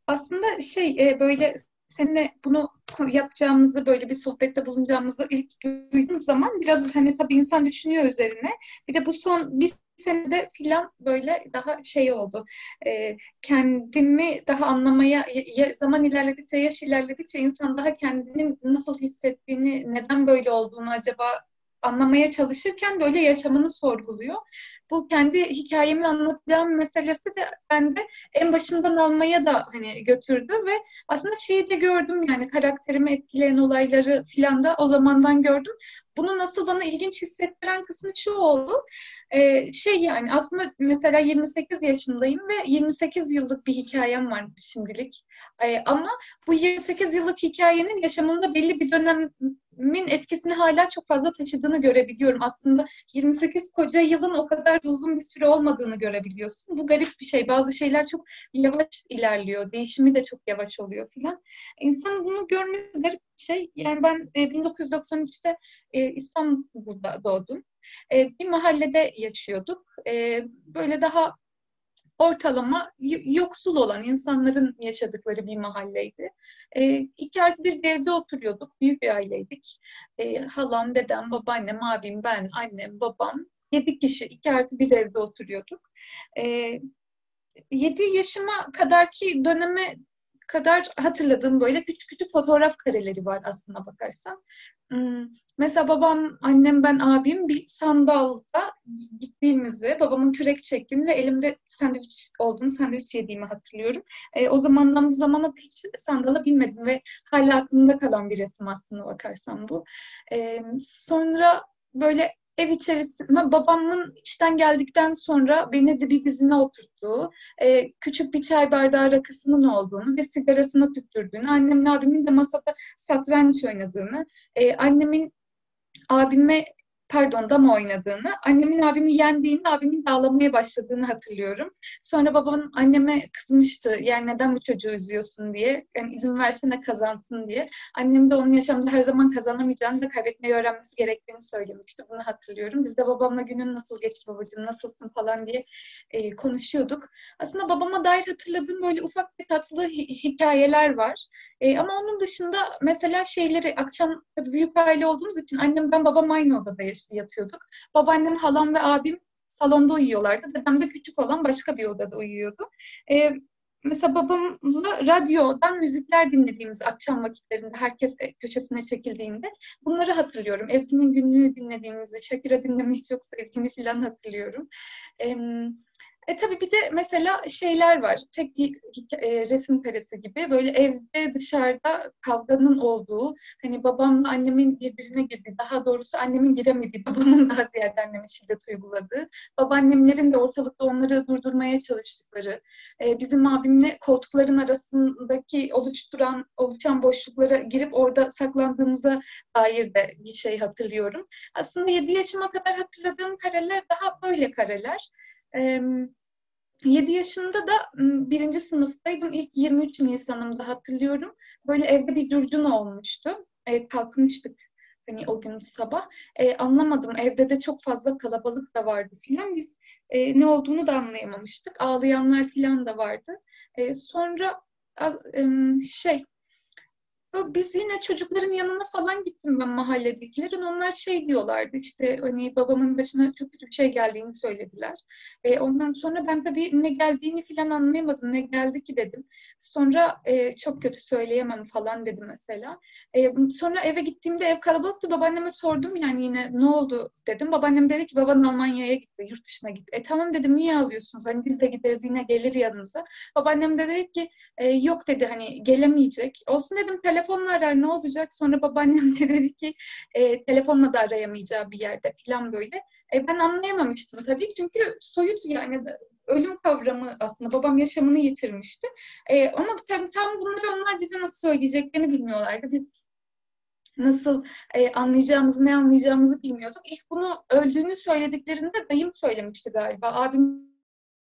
Aslında böyle seninle bunu yapacağımızı, böyle bir sohbette bulunacağımızı ilk duyduğum zaman biraz hani tabii insan düşünüyor üzerine. Bir de bu son bir senede falan böyle daha şey oldu. Kendimi daha anlamaya, zaman ilerledikçe, yaş ilerledikçe insan daha kendinin nasıl hissettiğini, neden böyle olduğunu acaba anlamaya çalışırken böyle yaşamını sorguluyor. Bu kendi hikayemi anlatacağım meselesi de bende en başından almaya da hani götürdü ve aslında şeyi de gördüm, yani karakterimi etkileyen olayları filan da o zamandan gördüm. Bunu nasıl bana ilginç hissettiren kısmı şu oldu. Yani aslında mesela 28 yaşındayım ve 28 yıllık bir hikayem var şimdilik. Ama bu 28 yıllık hikayenin yaşamımda belli bir dönemin etkisini hala çok fazla taşıdığını görebiliyorum. Aslında 28 koca yılın o kadar da uzun bir süre olmadığını görebiliyorsun. Bu garip bir şey. Bazı şeyler çok yavaş ilerliyor. Değişimi de çok yavaş oluyor filan. İnsanın bunu görmesi garip bir şey. Yani ben 1993'te İstanbul'da doğdum. Bir mahallede yaşıyorduk. Böyle daha ortalama yoksul olan insanların yaşadıkları bir mahalleydi. 2+1 bir evde oturuyorduk. Büyük bir aileydik. Halam, dedem, babaannem, abim, ben, annem, babam. 7 kişi 2+1 bir evde oturuyorduk. E, 7 yaşıma kadarki döneme kadar hatırladığım böyle küçük küçük fotoğraf kareleri var aslına bakarsan. Hmm, Mesela babam, annem, ben, abim bir sandalda gittiğimizi, babamın kürek çektiğini ve elimde sandviç olduğunu, sandviç yediğimi hatırlıyorum. O zamandan bu zamana da hiç sandala binmedim ve hala aklımda kalan bir resim aslına bakarsan bu. Sonra böyle ev içerisinde babamın işten geldikten sonra beni de bir dizine oturttuğu, küçük bir çay bardağı rakısının olduğunu ve sigarasını tüttürdüğünü, annemle abimin de masada satranç oynadığını, annemin abime dama oynadığını, annemin abimi yendiğini, abimin de ağlamaya başladığını hatırlıyorum. Sonra babam anneme kızmıştı. Yani neden bu çocuğu üzüyorsun diye. Yani izin versene kazansın diye. Annem de onun yaşamda her zaman kazanamayacağını da kaybetmeyi öğrenmesi gerektiğini söylemişti. Bunu hatırlıyorum. Biz de babamla günün nasıl geçti babacığım, nasılsın falan diye konuşuyorduk. Aslında babama dair hatırladığım böyle ufak bir tatlı hikayeler var. Ama onun dışında mesela şeyleri akşam tabii büyük aile olduğumuz için annem ben babam aynı odada yatıyorduk. Babaannem, halam ve abim salonda uyuyorlardı. Dedem de küçük olan başka bir odada uyuyordu. E, Mesela babamla radyodan müzikler dinlediğimiz akşam vakitlerinde herkes köşesine çekildiğinde bunları hatırlıyorum. Ezgi'nin günlüğü dinlediğimizi, Shakira dinlemeyi çok sevdiğini falan hatırlıyorum. E, tabii bir de mesela şeyler var. Tek bir resim karesi gibi. Böyle evde dışarıda kavganın olduğu, hani babamla annemin birbirine girdiği, daha doğrusu annemin giremediği, babamın daha ziyade anneme şiddet uyguladığı, babaannemlerin de ortalıkta onları durdurmaya çalıştıkları, bizim abimle koltukların arasındaki oluşan boşluklara girip orada saklandığımıza dair de bir şey hatırlıyorum. Aslında 7 yaşıma kadar hatırladığım kareler daha böyle kareler. 7 yaşımda da birinci sınıftaydım. İlk 23 Nisan'ımda hatırlıyorum. Böyle evde bir curcuna olmuştu. Kalkmıştık hani o gün sabah. Anlamadım. Evde de çok fazla kalabalık da vardı filan. Biz ne olduğunu da anlayamamıştık. Ağlayanlar filan da vardı. Sonra şey biz yine çocukların yanına falan gittim ben mahalledekilerin. Onlar şey diyorlardı işte hani babamın başına çok kötü bir şey geldiğini söylediler. Ondan sonra ben tabii ne geldiğini falan anlayamadım. Ne geldi ki dedim. Sonra çok kötü söyleyemem falan dedi mesela. Sonra eve gittiğimde ev kalabalıktı. Babaanneme sordum yani yine ne oldu dedim. Babaannem dedi ki baban Almanya'ya gitti, yurt dışına gitti. Tamam dedim niye ağlıyorsunuz? Hani biz de gideriz yine gelir yanımıza. Babaannem de dedi ki yok dedi hani gelemeyecek. Olsun dedim telefonla arar ne olacak? Sonra babaannem de dedi ki telefonla da arayamayacağı bir yerde falan böyle. Ben anlayamamıştım tabii çünkü soyut yani ölüm kavramı aslında babam yaşamını yitirmişti. Ama tam bunları onlar bize nasıl söyleyeceklerini bilmiyorlardı. Biz nasıl anlayacağımızı, ne anlayacağımızı bilmiyorduk. İlk bunu öldüğünü söylediklerinde dayım söylemişti galiba. Abim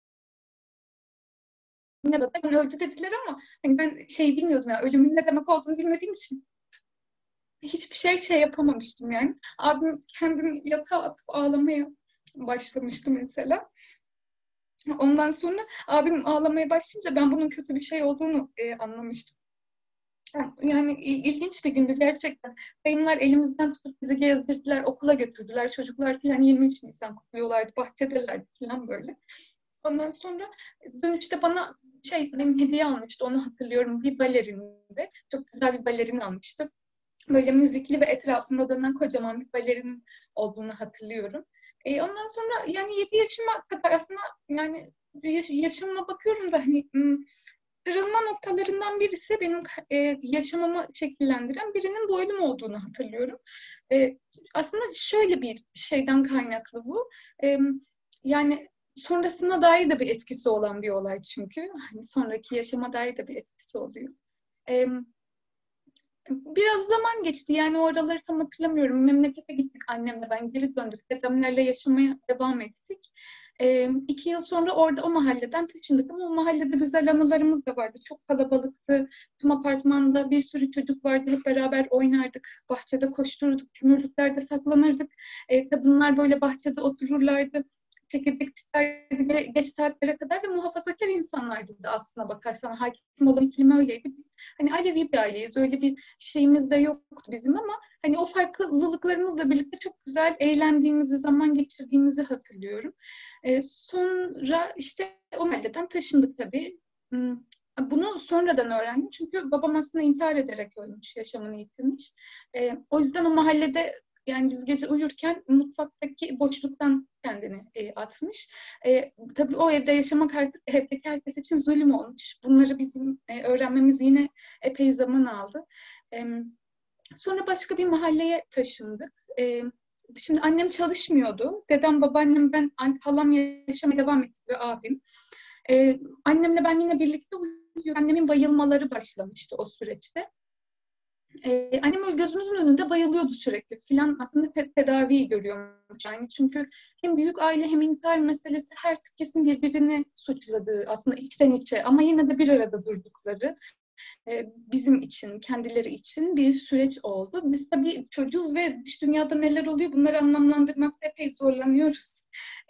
zaten öldü dediler ama hani ben şey bilmiyordum ya ölümün ne demek olduğunu bilmediğim için hiçbir şey yapamamıştım yani. Abim kendini yatağa atıp ağlamaya başlamıştı mesela. Ondan sonra abim ağlamaya başlayınca ben bunun kötü bir şey olduğunu anlamıştım. Yani ilginç bir gündü gerçekten. Dayımlar elimizden tutup bizi gezdirdiler, okula götürdüler. Çocuklar falan 23 Nisan kutluyorlardı, bahçedelerdi falan böyle. Ondan sonra dönüşte bana benim hediye almıştı, onu hatırlıyorum. Bir balerindi. Çok güzel bir balerin almıştı. Böyle müzikli ve etrafında dönen kocaman bir balerin olduğunu hatırlıyorum. Ondan sonra yani 7 yaşıma kadar aslında yani yaşıma bakıyorum da hani kırılma noktalarından birisi benim yaşamımı şekillendiren birinin bu ölüm olduğunu hatırlıyorum. Aslında şöyle bir şeyden kaynaklı bu. E, Yani sonrasına dair de bir etkisi olan bir olay çünkü. Hani sonraki yaşama dair de bir etkisi oluyor. E, Biraz zaman geçti yani o araları tam hatırlamıyorum. Memlekete gittik annemle ben geri döndük. Dedemlerle yaşamaya devam ettik. 2 yıl sonra orada o mahalleden taşındık ama o mahallede güzel anılarımız da vardı. Çok kalabalıktı. Tüm apartmanda bir sürü çocuk vardı. Hep beraber oynardık. Bahçede koştururduk. Kömürlüklerde saklanırdık. Kadınlar böyle bahçede otururlardı. Çekirdek çitlerdi geç saatlere kadar ve muhafazakar insanlardı da aslına bakarsan. Hakim olan iklim öyleydi. Biz hani Alevi bir aileyiz. Öyle bir şeyimiz de yoktu bizim ama hani o farklılıklarımızla birlikte çok güzel eğlendiğimizi, zaman geçirdiğimizi hatırlıyorum. Sonra işte o mahalleden taşındık tabii. Hmm, Bunu sonradan öğrendim çünkü babam aslında intihar ederek ölmüş, yaşamını yitirmiş. O yüzden o mahallede yani biz gece uyurken mutfaktaki boşluktan kendini atmış. Tabii o evde yaşamak artık evdeki herkes için zulüm olmuş. Bunları bizim öğrenmemiz yine epey zaman aldı. E, Sonra başka bir mahalleye taşındık. Şimdi annem çalışmıyordu. Dedem, babaannem, ben, halam yaşamaya devam ettik ve abim. Annemle ben yine birlikte uyuyor. Annemin bayılmaları başlamıştı o süreçte. Annem öyle gözümüzün önünde bayılıyordu sürekli filan. Aslında tedavi görüyormuş yani. Çünkü hem büyük aile hem intihar meselesi herkesin birbirini suçladığı aslında içten içe ama yine de bir arada durdukları bizim için, kendileri için bir süreç oldu. Biz tabii çocuğuz ve dış dünyada neler oluyor bunları anlamlandırmakta epey zorlanıyoruz.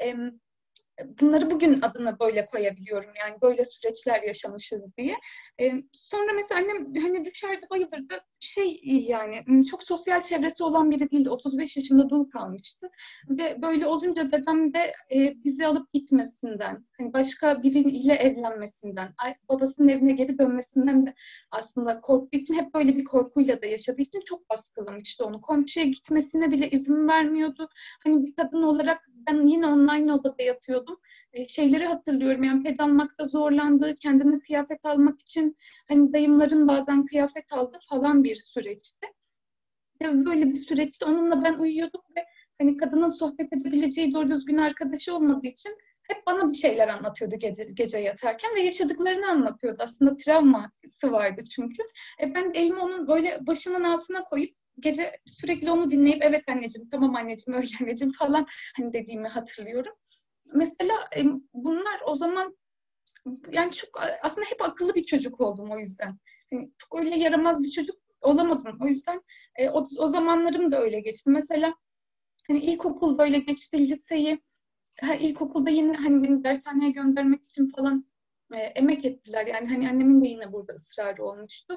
Bunları bugün adına böyle koyabiliyorum yani böyle süreçler yaşamışız diye. Sonra mesela annem hani düşerdi bayılırdı yani çok sosyal çevresi olan biri değildi. 35 yaşında dul kalmıştı ve böyle olunca dedem de bizi alıp gitmesinden hani başka biriyle evlenmesinden babasının evine geri dönmesinden de aslında korktuğu için hep böyle bir korkuyla da yaşadığı için çok baskılamıştı onu. Komşuya gitmesine bile izin vermiyordu. Hani bir kadın olarak ben yine online odada yatıyordum. Şeyleri hatırlıyorum yani ped almakta zorlandığı, kendine kıyafet almak için hani dayımların bazen kıyafet aldı falan bir süreçti. Böyle bir süreçte onunla ben uyuyordum ve hani kadının sohbet edebileceği doğru düzgün arkadaşı olmadığı için hep bana bir şeyler anlatıyordu gece yatarken ve yaşadıklarını anlatıyordu. Aslında travması vardı çünkü. Ben elimi onun böyle başının altına koyup gece sürekli onu dinleyip evet anneciğim, tamam anneciğim, öyle anneciğim falan hani dediğimi hatırlıyorum. Mesela bunlar o zaman yani çok aslında hep akıllı bir çocuk oldum o yüzden. Hani çok öyle yaramaz bir çocuk olamadım. O yüzden o zamanlarım da öyle geçti. Mesela hani ilkokul böyle geçti, liseyi ilkokulda yine hani beni dershaneye göndermek için falan emek ettiler. Yani hani annemin de yine burada ısrarı olmuştu.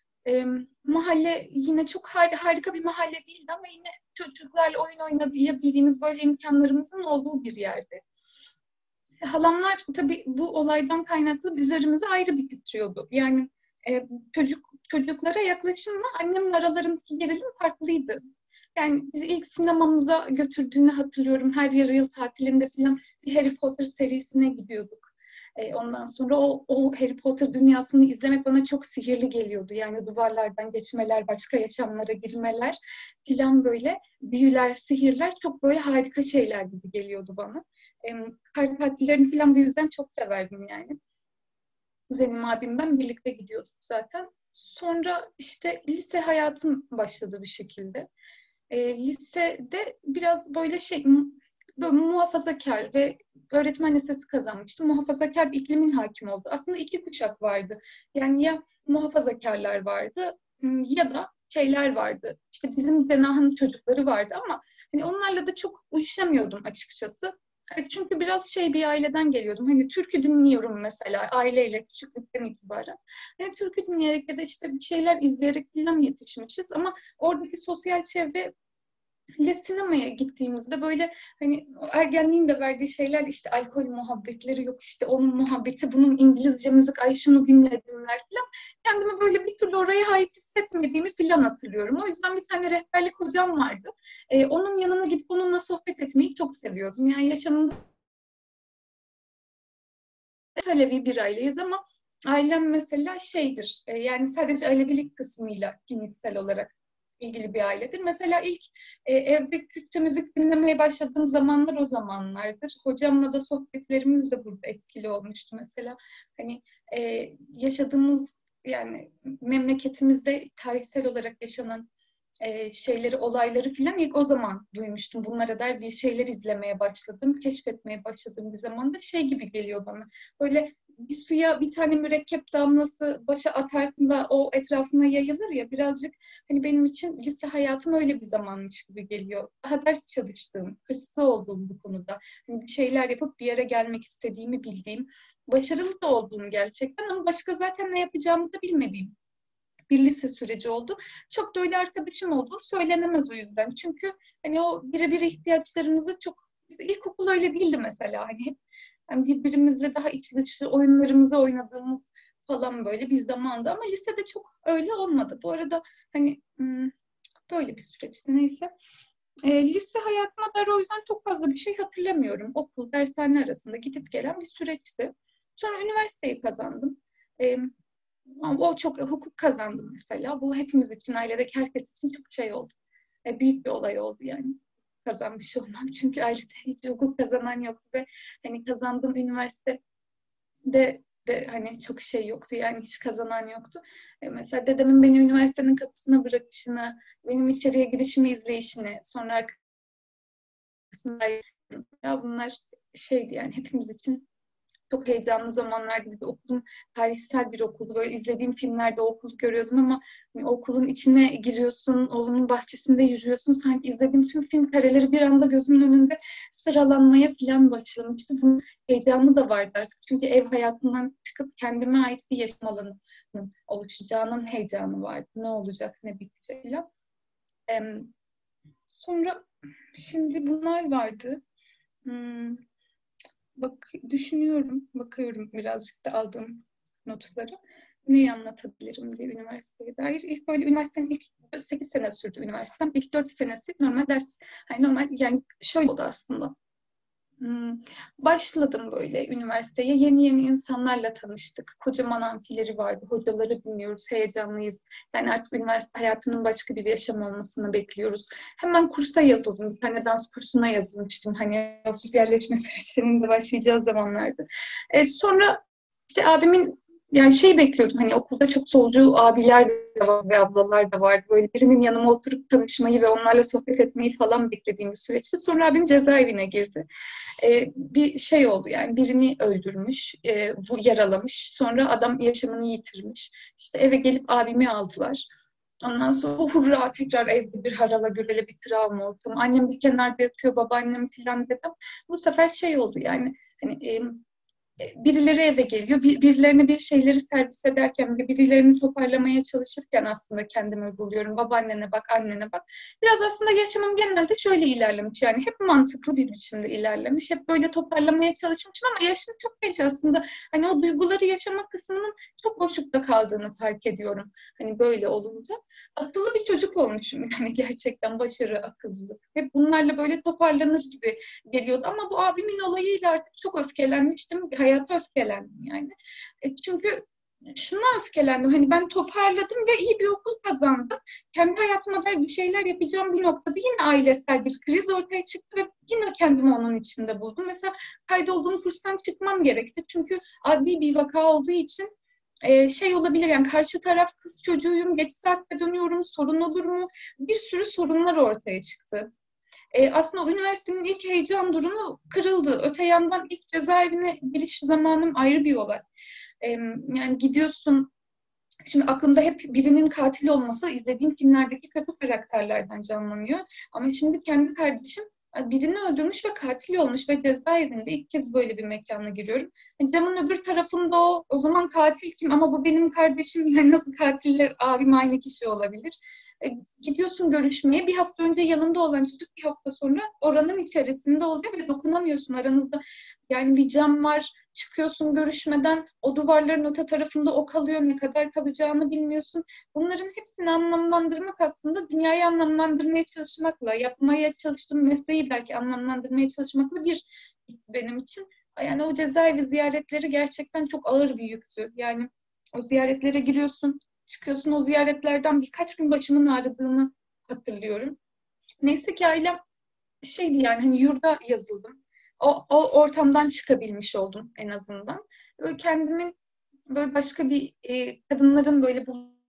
Mahalle yine çok harika bir mahalle değildi ama yine çocuklarla oyun oynayabildiğimiz böyle imkanlarımızın olduğu bir yerde. Halamlar tabii bu olaydan kaynaklı üzerimize ayrı bir titriyordu. Yani çocuklara yaklaşımla annemle aralarındaki gerilim farklıydı. Yani bizi ilk sinemamıza götürdüğünü hatırlıyorum. Her yıl tatilinde falan bir Harry Potter serisine gidiyorduk. Ondan sonra o Harry Potter dünyasını izlemek bana çok sihirli geliyordu. Yani duvarlardan geçmeler, başka yaşamlara girmeler falan böyle büyüler, sihirler çok böyle harika şeyler gibi geliyordu bana. Kar tatillerini falan bu yüzden çok severdim yani. Kuzenim, abim, ben birlikte gidiyorduk zaten. Sonra işte lise hayatım başladı bir şekilde. Lisede biraz böyle böyle muhafazakar ve öğretmen lisesi kazanmıştım. Muhafazakar bir iklimin hakim oldu. Aslında iki kuşak vardı. Yani ya muhafazakarlar vardı ya da şeyler vardı. İşte bizim cenahın çocukları vardı ama hani onlarla da çok uyuşamıyordum açıkçası. Çünkü biraz bir aileden geliyordum. Hani türkü dinliyorum mesela aileyle küçüklükten itibaren. Yani türkü dinleyerek ya da işte bir şeyler izleyerek falan yetişmişiz. Ama oradaki sosyal çevre sinemaya gittiğimizde böyle hani ergenliğin de verdiği şeyler işte alkol muhabbetleri yok işte onun muhabbeti bunun İngilizce müzik ay şunu dinledimler falan. Kendimi böyle bir türlü oraya ait hissetmediğimi falan hatırlıyorum. O yüzden bir tane rehberlik hocam vardı. Onun yanına gidip onunla sohbet etmeyi çok seviyordum. Yani yaşamımda Alevi bir aileyiz ama ailem mesela yani sadece Alevilik kısmıyla kimliksel olarak ilgili bir ailedir. Mesela ilk evde Kürtçe müzik dinlemeye başladığım zamanlar o zamanlardır. Hocamla da sohbetlerimiz de burada etkili olmuştu mesela. Hani yaşadığımız yani memleketimizde tarihsel olarak yaşanan şeyleri, olayları filan ilk o zaman duymuştum. Bunlara dair bir şeyler izlemeye başladım, keşfetmeye başladığım bir zamanda gibi geliyor bana. Böyle bir suya bir tane mürekkep damlası başa atarsın da o etrafına yayılır ya birazcık hani benim için lise hayatım öyle bir zamanmış gibi geliyor. Daha ders çalıştığım, hırslı olduğum bu konuda. Hani bir şeyler yapıp bir yere gelmek istediğimi bildiğim, başarılı da olduğum gerçekten ama başka zaten ne yapacağımı da bilmediğim bir lise süreci oldu. Çok da öyle arkadaşım olduğu söylenemez o yüzden. Çünkü hani o birebir ihtiyaçlarımızı çok ilkokul öyle değildi mesela. Hani hep yani birbirimizle daha içli dışlı oyunlarımızı oynadığımız falan böyle bir zamandı. Ama lisede çok öyle olmadı. Bu arada hani böyle bir süreçti neyse. Lise hayatıma dair o yüzden çok fazla bir şey hatırlamıyorum. Okul, dershane arasında gidip gelen bir süreçti. Sonra üniversiteyi kazandım. E, o çok hukuk kazandım mesela. Bu hepimiz için, ailedeki herkes için çok oldu. Büyük bir olay oldu yani kazanmış olmam. Çünkü ailede hiç hukuk kazanan yoktu ve hani kazandığım üniversitede de hani çok yoktu yani hiç kazanan yoktu. Mesela dedemin beni üniversitenin kapısına bırakışını, benim içeriye girişimi izleyişini, sonra arkasında ya bunlar yani hepimiz için çok heyecanlı zamanlardı. Bir de okulum tarihsel bir okuldu. Böyle izlediğim filmlerde o okulu görüyordum ama hani okulun içine giriyorsun, onun bahçesinde yürüyorsun. Sanki izlediğim tüm film kareleri bir anda gözümün önünde sıralanmaya falan başlamıştı. Bunun heyecanı da vardı artık. Çünkü ev hayatından çıkıp kendime ait bir yaşam alanı oluşacağının heyecanı vardı. Ne olacak, ne bitecek falan. Sonra şimdi bunlar vardı. Hmm, düşünüyorum, bakıyorum birazcık da aldığım notları. Neyi anlatabilirim diye üniversiteye dair. İlk böyle üniversitenin ilk 8 sene sürdü üniversitem. İlk 4 senesi normal ders. Hani normal yani şöyle oldu aslında. Hmm, Başladım böyle üniversiteye. Yeni yeni insanlarla tanıştık. Kocaman amfileri vardı. Hocaları dinliyoruz, heyecanlıyız. Yani artık üniversite hayatının başka bir yaşam olmasını bekliyoruz. Hemen kursa yazıldım. Bir tane dans kursuna yazılmıştım. Hani o sosyalleşme süreçlerinin de başlayacağı zamanlardı. Sonra işte abimin yani bekliyordum. Hani okulda çok solcu abiler de var ve ablalar da vardı. Böyle birinin yanıma oturup tanışmayı ve onlarla sohbet etmeyi falan beklediğim bir süreçti. Sonra abim cezaevine girdi. Bir oldu yani birini öldürmüş, yaralamış. Sonra adam yaşamını yitirmiş. İşte eve gelip abimi aldılar. Ondan sonra hurra tekrar evde bir harala gürele bir travma ortamı. Annem bir kenarda yatıyor, babaannem filan dedim. Bu sefer oldu yani hani birileri eve geliyor, birilerine bir şeyleri servis ederken ve birilerini toparlamaya çalışırken aslında kendimi buluyorum. Babaannene bak, annene bak. Biraz aslında yaşamım genelde şöyle ilerlemiş. Yani hep mantıklı bir biçimde ilerlemiş. Hep böyle toparlamaya çalışmışım ama yaşım çok genç aslında. Hani o duyguları yaşama kısmının çok boşlukta kaldığını fark ediyorum. Hani böyle olunca. Akıllı bir çocuk olmuşum yani gerçekten başarı, akılsızlık. Hep bunlarla böyle toparlanır gibi geliyordu. Ama bu abimin olayıyla artık çok öfkelenmiştim. Hayata öfkelendim yani. Çünkü şuna öfkelendim. Hani ben toparladım ve iyi bir okul kazandım. Kendi hayatıma dair bir şeyler yapacağım bir noktada yine ailesel bir kriz ortaya çıktı ve yine kendimi onun içinde buldum. Mesela kaydolduğum kurstan çıkmam gerekti. Çünkü adli bir vaka olduğu için olabilir yani karşı taraf kız çocuğuyum, geç saatte dönüyorum, sorun olur mu? Bir sürü sorunlar ortaya çıktı. Aslında o üniversitenin ilk heyecan durumu kırıldı. Öte yandan ilk cezaevine giriş zamanım ayrı bir olay. Yani gidiyorsun, şimdi aklımda hep birinin katil olması izlediğim filmlerdeki kötü karakterlerden canlanıyor. Ama şimdi kendi kardeşim birini öldürmüş ve katil olmuş ve cezaevinde ilk kez böyle bir mekana giriyorum. Camın öbür tarafında o zaman katil kim? Ama bu benim kardeşim. Yani nasıl katille abim aynı kişi olabilir? Gidiyorsun görüşmeye. Bir hafta önce yanında olan çocuk bir hafta sonra oranın içerisinde oluyor ve dokunamıyorsun. Aranızda yani bir cam var. Çıkıyorsun görüşmeden. O duvarların öte tarafında o kalıyor. Ne kadar kalacağını bilmiyorsun. Bunların hepsini anlamlandırmak aslında dünyayı anlamlandırmaya çalışmakla, yapmaya çalıştığım mesleği belki anlamlandırmaya çalışmakla bir benim için. Yani o cezaevi ziyaretleri gerçekten çok ağır bir yüktü. Yani o ziyaretlere giriyorsun, çıkıyorsun, o ziyaretlerden birkaç gün başımın ağrıdığını hatırlıyorum. Neyse ki ailem şeydi, yani hani yurda yazıldım. O ortamdan çıkabilmiş oldum en azından. Böyle kendimin böyle başka bir kadınların böyle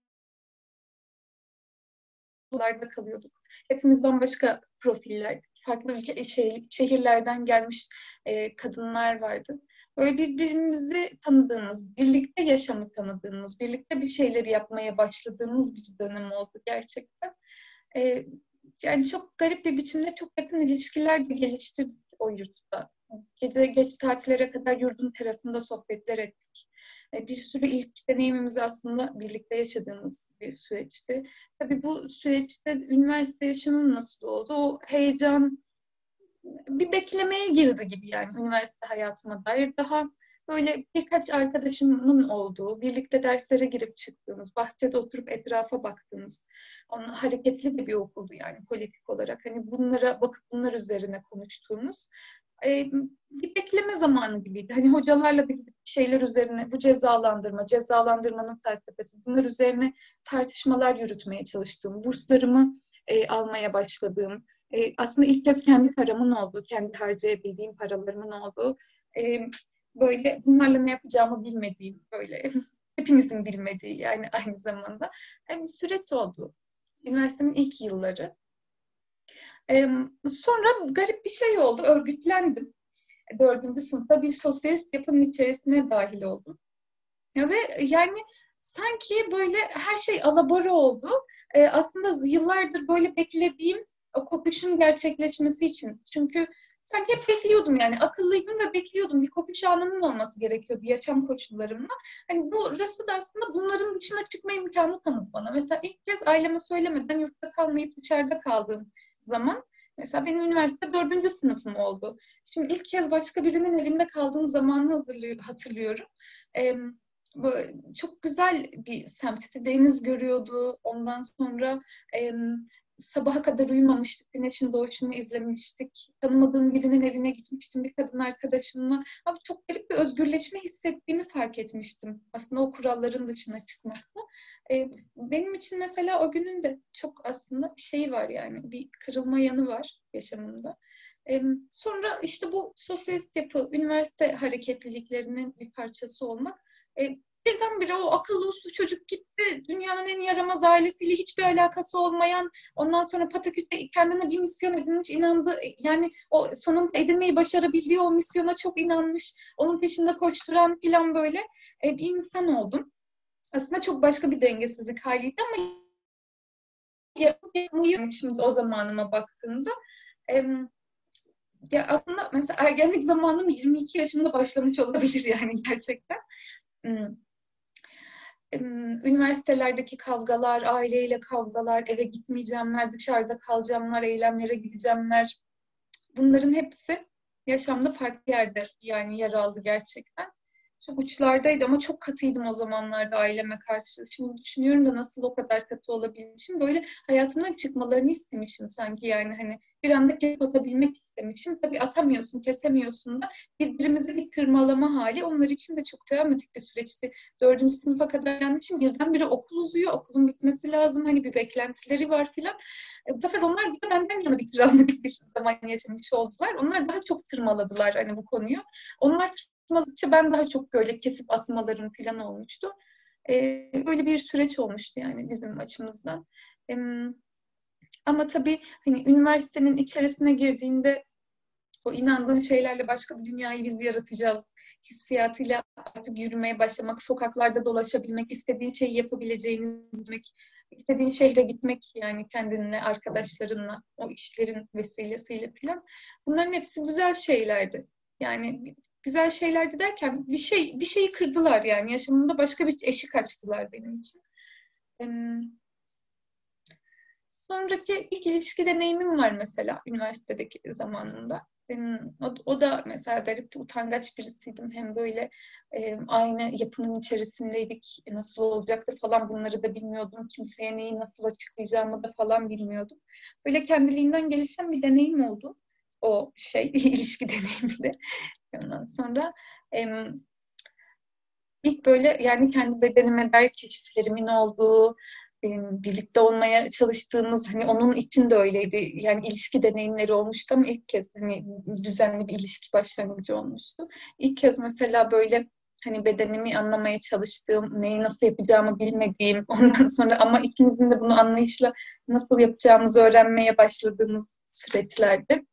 bullarda kalıyorduk. Hepimiz bambaşka profillerdik. Farklı ülke, şehirlerden gelmiş kadınlar vardı. Böyle birbirimizi tanıdığımız, birlikte yaşamı tanıdığımız, birlikte bir şeyleri yapmaya başladığımız bir dönem oldu gerçekten. E, Yani çok garip bir biçimde çok yakın ilişkiler de geliştirdik o yurtta. Gece geç saatlere kadar yurdun terasında sohbetler ettik. Bir sürü ilk deneyimimizi aslında birlikte yaşadığımız bir süreçti. Tabii bu süreçte üniversite yaşamım nasıl oldu? O heyecan bir beklemeye girdi gibi, yani üniversite hayatıma dair. Daha böyle birkaç arkadaşımın olduğu, birlikte derslere girip çıktığımız, bahçede oturup etrafa baktığımız, onun hareketli de bir okuldu yani politik olarak. Hani bunlara bakıp bunlar üzerine konuştuğumuz bir bekleme zamanı gibiydi. Hani hocalarla da gidip şeyler üzerine, bu cezalandırmanın felsefesi, bunlar üzerine tartışmalar yürütmeye çalıştığım, burslarımı almaya başladığım, aslında ilk kez kendi paramın olduğu, kendi harcayabildiğim paralarımın olduğu, e, böyle bunlarla ne yapacağımı bilmediğim, böyle hepimizin bilmediği yani aynı zamanda bir süreç oldu. Üniversitenin ilk yılları. E, Sonra garip bir şey oldu, örgütlendim. Dördüncü sınıfta bir sosyalist yapının içerisine dahil oldum. Ve yani sanki böyle her şey alabora oldu. Aslında yıllardır böyle beklediğim o kopuşun gerçekleşmesi için. Çünkü sanki hep bekliyordum, yani akıllıydım ve bekliyordum. Bir kopuş anının olması gerekiyordu yaşam koşullarımla. Hani burası da aslında bunların dışına çıkma imkanı tanıdı bana. Mesela ilk kez aileme söylemeden yurtta kalmayıp dışarıda kaldığım zaman, mesela benim üniversite dördüncü sınıfım oldu. Şimdi ilk kez başka birinin evinde kaldığım zamanı hatırlıyorum. Çok güzel bir semtti. Deniz görüyordu. Ondan sonra sabaha kadar uyumamıştık. Güneşin doğuşunu izlemiştik. Tanımadığım birinin evine gitmiştim bir kadın arkadaşımla. Abi çok garip bir özgürleşme hissettiğimi fark etmiştim. Aslında o kuralların dışına çıkmakla. Benim için mesela o günün de çok aslında şeyi var, yani bir kırılma yanı var yaşamımda. Sonra işte bu sosyalist yapı, üniversite hareketliliklerinin bir parçası olmak, birdenbire o akıllı uslu çocuk gitti. Dünyanın en yaramaz ailesiyle hiçbir alakası olmayan, ondan sonra pataküte kendine bir misyon edinmiş, inandı. Yani o sonunda edinmeyi başarabildiği o misyona çok inanmış. Onun peşinde koşturan falan böyle bir insan oldum. Aslında çok başka bir dengesizlik haliydi ama yapmayı şimdi o zamanıma baktığımda ya aslında mesela ergenlik zamanım 22 yaşımda başlamış olabilir yani gerçekten. Hmm. Üniversitelerdeki kavgalar, aileyle kavgalar, eve gitmeyeceğimler, dışarıda kalacağımlar, eylemlere gideceğimler. Bunların hepsi yaşamda farklı yerde yani yer aldı gerçekten. Çok uçlardaydı ama çok katıydım o zamanlarda aileme karşı. Şimdi düşünüyorum da nasıl o kadar katı olabilmişim. Böyle hayatımdan çıkmalarını istemişim sanki, yani hani bir anda kesip atabilmek istemişim. Tabii atamıyorsun, kesemiyorsun da birbirimize bir tırmalama hali. Onlar için de çok travmatik bir süreçti. Dördüncü sınıfa kadar gelmişim. Birdenbire okul uzuyor. Okulun bitmesi lazım. Hani bir beklentileri var filan. Bu sefer onlar gibi benden yana bir travmatik bir zaman yaşamış oldular. Onlar daha çok tırmaladılar hani bu konuyu. Onlar tırmaladıkça ben daha çok böyle kesip atmalarım falan olmuştu. Böyle bir süreç olmuştu yani bizim açımızdan. Ama tabii hani üniversitenin içerisine girdiğinde o inandığın şeylerle başka bir dünyayı biz yaratacağız hissiyatıyla artık yürümeye başlamak, sokaklarda dolaşabilmek, istediğin şeyi yapabileceğini bilmek, istediğin şehre gitmek yani kendinle, arkadaşlarınla, o işlerin vesilesiyle falan. Bunların hepsi güzel şeylerdi. Yani güzel şeylerdi derken bir şeyi kırdılar yani yaşamımda başka bir eşik açtılar benim için. Sonraki ilk ilişki deneyimim var mesela üniversitedeki zamanımda. O da mesela garip, utangaç birisiydim. Hem böyle aynı yapının içerisindeydik. Nasıl olacaktı falan bunları da bilmiyordum. Kimseye neyi nasıl açıklayacağımı da falan bilmiyordum. Böyle kendiliğinden gelişen bir deneyim oldu. O şey, ilişki deneyimi de. Ondan sonra ilk böyle yani kendi bedenime dair keşiflerimin olduğu, birlikte olmaya çalıştığımız hani onun için de öyleydi. Yani ilişki deneyimleri olmuştu ama ilk kez hani düzenli bir ilişki başlangıcı olmuştu. İlk kez mesela böyle hani bedenimi anlamaya çalıştığım, neyi nasıl yapacağımı bilmediğim, ondan sonra ama ikimizin de bunu anlayışla nasıl yapacağımızı öğrenmeye başladığımız süreçlerde.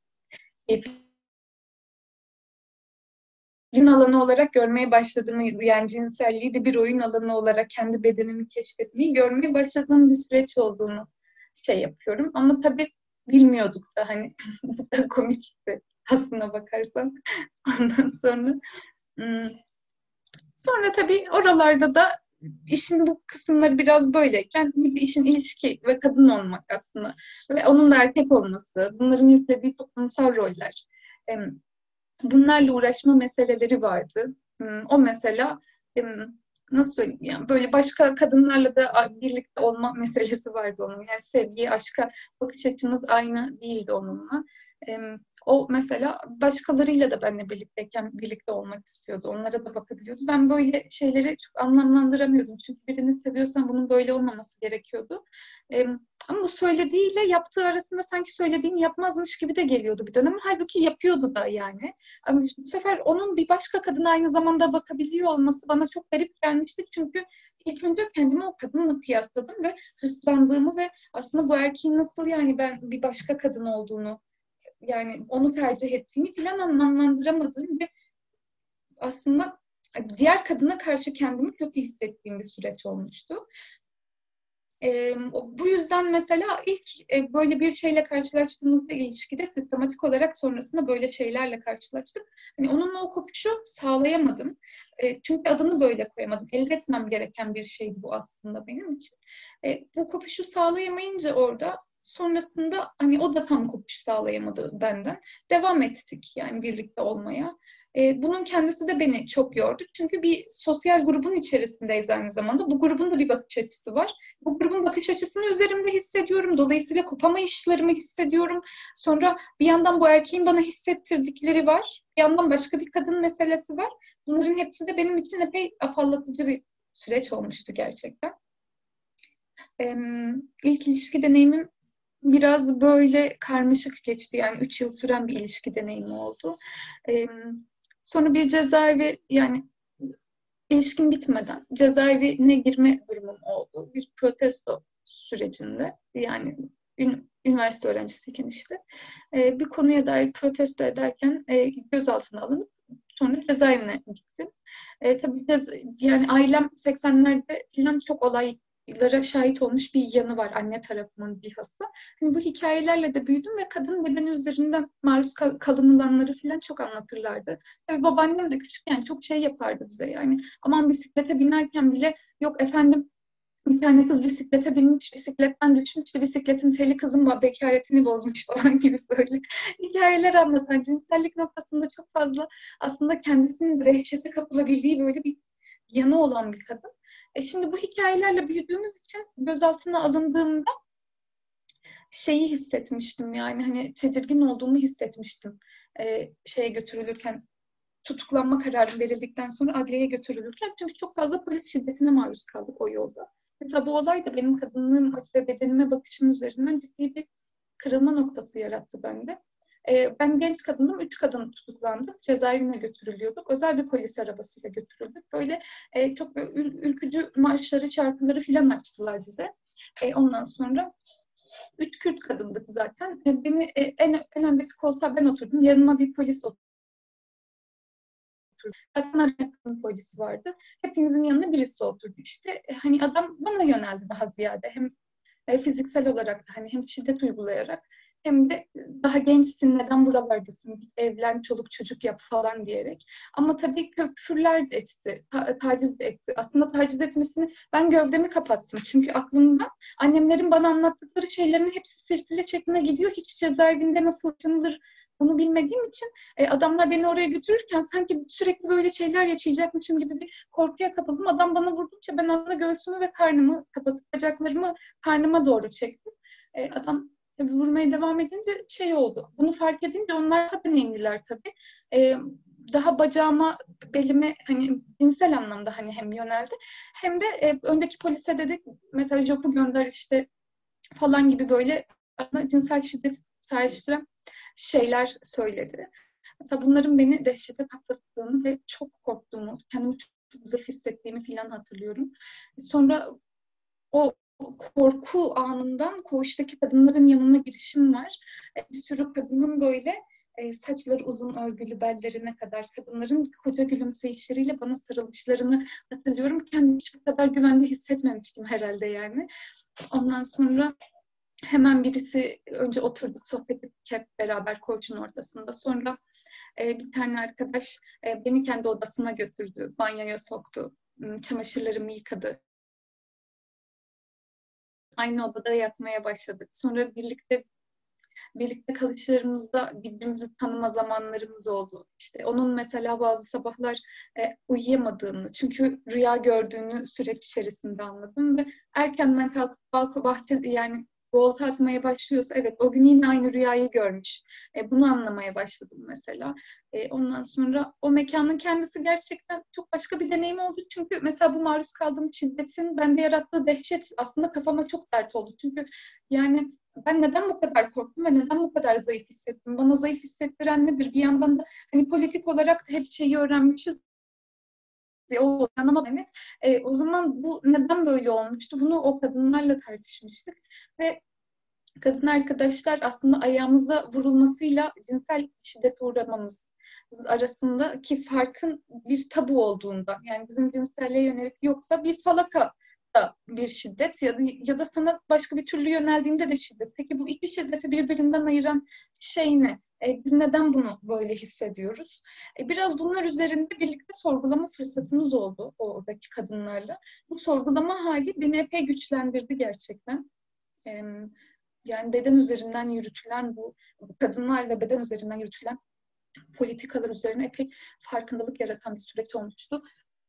Oyun alanı olarak görmeye başladığımı, yani cinselliği de bir oyun alanı olarak kendi bedenimi keşfetmeyi görmeye başladığım bir süreç olduğunu şey yapıyorum. Ama tabii bilmiyorduk da hani bu da komikti aslına bakarsan. Ondan sonra hmm, sonra tabii oralarda da işin bu kısımları biraz böyleyken bir de işin ilişki ve kadın olmak aslında ve onun da erkek olması, bunların yüklediği toplumsal roller. Bunlarla uğraşma meseleleri vardı. O mesela nasıl söyleyeyim yani böyle başka kadınlarla da birlikte olma meselesi vardı onun. Yani sevgiye, aşka bakış açımız aynı değildi onunla. O mesela başkalarıyla da benimle birlikteyken birlikte olmak istiyordu. Onlara da bakabiliyordu. Ben böyle şeyleri çok anlamlandıramıyordum. Çünkü birini seviyorsan bunun böyle olmaması gerekiyordu. Ama bu söylediğiyle yaptığı arasında sanki söylediğini yapmazmış gibi de geliyordu bir dönem. Halbuki yapıyordu da yani. Ama bu sefer onun bir başka kadına aynı zamanda bakabiliyor olması bana çok garip gelmişti. Çünkü ilk önce kendimi o kadınla kıyasladım ve hırslandığımı ve aslında bu erkeğin nasıl yani ben bir başka kadın olduğunu yani onu tercih ettiğini falan anlamlandıramadığım ve aslında diğer kadına karşı kendimi kötü hissettiğim bir süreç olmuştu. Bu yüzden mesela ilk böyle bir şeyle karşılaştığımızda ilişkide sistematik olarak sonrasında böyle şeylerle karşılaştık. Hani onunla o kopuşu sağlayamadım. Çünkü adını böyle koyamadım. Elde etmem gereken bir şeydi bu aslında benim için. Bu kopuşu sağlayamayınca orada sonrasında hani o da tam kopuş sağlayamadı benden. Devam ettik yani birlikte olmaya. Bunun kendisi de beni çok yordu. Çünkü bir sosyal grubun içerisindeyiz aynı zamanda. Bu grubun da bir bakış açısı var. Bu grubun bakış açısını üzerimde hissediyorum. Dolayısıyla kopamayışlarımı hissediyorum. Sonra bir yandan bu erkeğin bana hissettirdikleri var. Bir yandan başka bir kadın meselesi var. Bunların hepsi de benim için epey afallatıcı bir süreç olmuştu gerçekten. İlk ilişki deneyimim biraz böyle karmaşık geçti. Yani 3 yıl süren bir ilişki deneyimi oldu. Sonra bir cezaevi yani ilişkim bitmeden cezaevine girme durumum oldu. Bir protesto sürecinde yani üniversite öğrencisiyken işte bir konuya dair protesto ederken gözaltına alınıp sonra cezaevine gittim. Tabii yani ailem 80'lerde falan çok olaylara şahit olmuş bir yanı var anne tarafımın bilhassa. Hani bu hikayelerle de büyüdüm ve kadın bedeni üzerinden maruz kalınılanları falan çok anlatırlardı. Tabii babaannem de küçükken çok şey yapardı bize yani. Aman bisiklete binerken bile yok efendim bir tane kız bisiklete binmiş, bisikletten düşmüş de bisikletin teli kızın bekaretini bozmuş falan gibi böyle hikayeler anlatan cinsellik noktasında çok fazla aslında kendisinin dehşete kapılabildiği böyle bir yanı olan bir kadın. Şimdi bu hikayelerle büyüdüğümüz için gözaltına alındığımda şeyi hissetmiştim yani hani tedirgin olduğumu hissetmiştim. Şeye götürülürken tutuklanma kararı verildikten sonra adliyeye götürülürken çünkü çok fazla polis şiddetine maruz kaldık o yolda. Mesela bu olay da benim kadınlığım ve bedenime bakışım üzerinden ciddi bir kırılma noktası yarattı bende. Ben genç kadındım, 3 kadın tutuklandık, cezaevine götürülüyorduk. Özel bir polis arabasıyla götürüldük. Böyle çok böyle ülkücü marşları, şarkıları filan açtılar bize. Ondan sonra 3 Kürt kadındık zaten. Beni en öndeki koltuğa ben oturdum. Yanıma bir polis oturdu. Zaten kadın polisi vardı. Hepimizin yanına birisi oturdu. İşte hani adam bana yöneldi daha ziyade. Hem fiziksel olarak da hani hem şiddet uygulayarak hem de daha gençsin, neden buralardasın, git evlen, çoluk çocuk yap falan diyerek. Ama tabii küfürler de etti, taciz de etti. Aslında taciz etmesini ben gövdemi kapattım. Çünkü aklımda annemlerin bana anlattıkları şeylerin hepsi silsile şeklinde gidiyor. Hiç cezaevinde nasıl yaşanılır bunu bilmediğim için adamlar beni oraya götürürken sanki sürekli böyle şeyler yaşayacakmışım gibi bir korkuya kapıldım. Adam bana vurdukça ben aslında göğsümü ve karnımı kapatıp bacaklarımı karnıma doğru çektim. Adam tabii vurmaya devam edince şey oldu. Bunu fark edince onlar da deneyimliler tabii. E, Daha bacağıma, belime hani cinsel anlamda hani hem yöneldi hem de öndeki polise dedik mesela jopu gönder işte falan gibi böyle cinsel şiddet çağrıştıran şeyler söyledi. Mesela bunların beni dehşete kaplattığını ve çok korktuğumu, kendimi çok zayıf hissettiğimi falan hatırlıyorum. Sonra o korku anından koğuştaki kadınların yanına girişim var. Bir sürü kadının böyle saçları uzun örgülü bellerine kadar kadınların koca gülümseyişleriyle bana sarılışlarını hatırlıyorum. Kendimi hiç bu kadar güvende hissetmemiştim herhalde yani. Ondan sonra hemen birisi önce oturduk sohbet ettik hep beraber koğuşun ortasında. Sonra bir tane arkadaş beni kendi odasına götürdü. Banyoya soktu. Çamaşırlarımı yıkadı. Aynı odada yatmaya başladık. Sonra birlikte kalışlarımızda birbirimizi tanıma zamanlarımız oldu. İşte onun mesela bazı sabahlar uyuyamadığını, çünkü rüya gördüğünü süreç içerisinde anladım ve erkenden kalkıp bahçe yani volta atmaya başlıyorsa evet o gün yine aynı rüyayı görmüş. Bunu anlamaya başladım mesela. Ondan sonra o mekanın kendisi gerçekten çok başka bir deneyim oldu. Çünkü mesela bu maruz kaldığım şiddetin bende yarattığı dehşet aslında kafama çok dert oldu. Çünkü yani ben neden bu kadar korktum ve neden bu kadar zayıf hissettim? Bana zayıf hissettiren nedir? Bir yandan da hani politik olarak da hep şeyi öğrenmişiz. O ama beni. O zaman bu neden böyle olmuştu? Bunu o kadınlarla tartışmıştık. Ve kadın arkadaşlar aslında ayağımıza vurulmasıyla cinsel şiddete uğramamız arasındaki farkın bir tabu olduğunda, yani bizim cinselliğe yönelik yoksa bir falaka da bir şiddet ya da sana başka bir türlü yöneldiğinde de şiddet. Peki bu iki şiddeti birbirinden ayıran şey ne? Biz neden bunu böyle hissediyoruz? Biraz bunlar üzerinde birlikte sorgulama fırsatımız oldu oradaki kadınlarla. Bu sorgulama hali beni epey güçlendirdi gerçekten. Yani beden üzerinden yürütülen bu kadınlar ve beden üzerinden yürütülen politikalar üzerine epey farkındalık yaratan bir süreç olmuştu.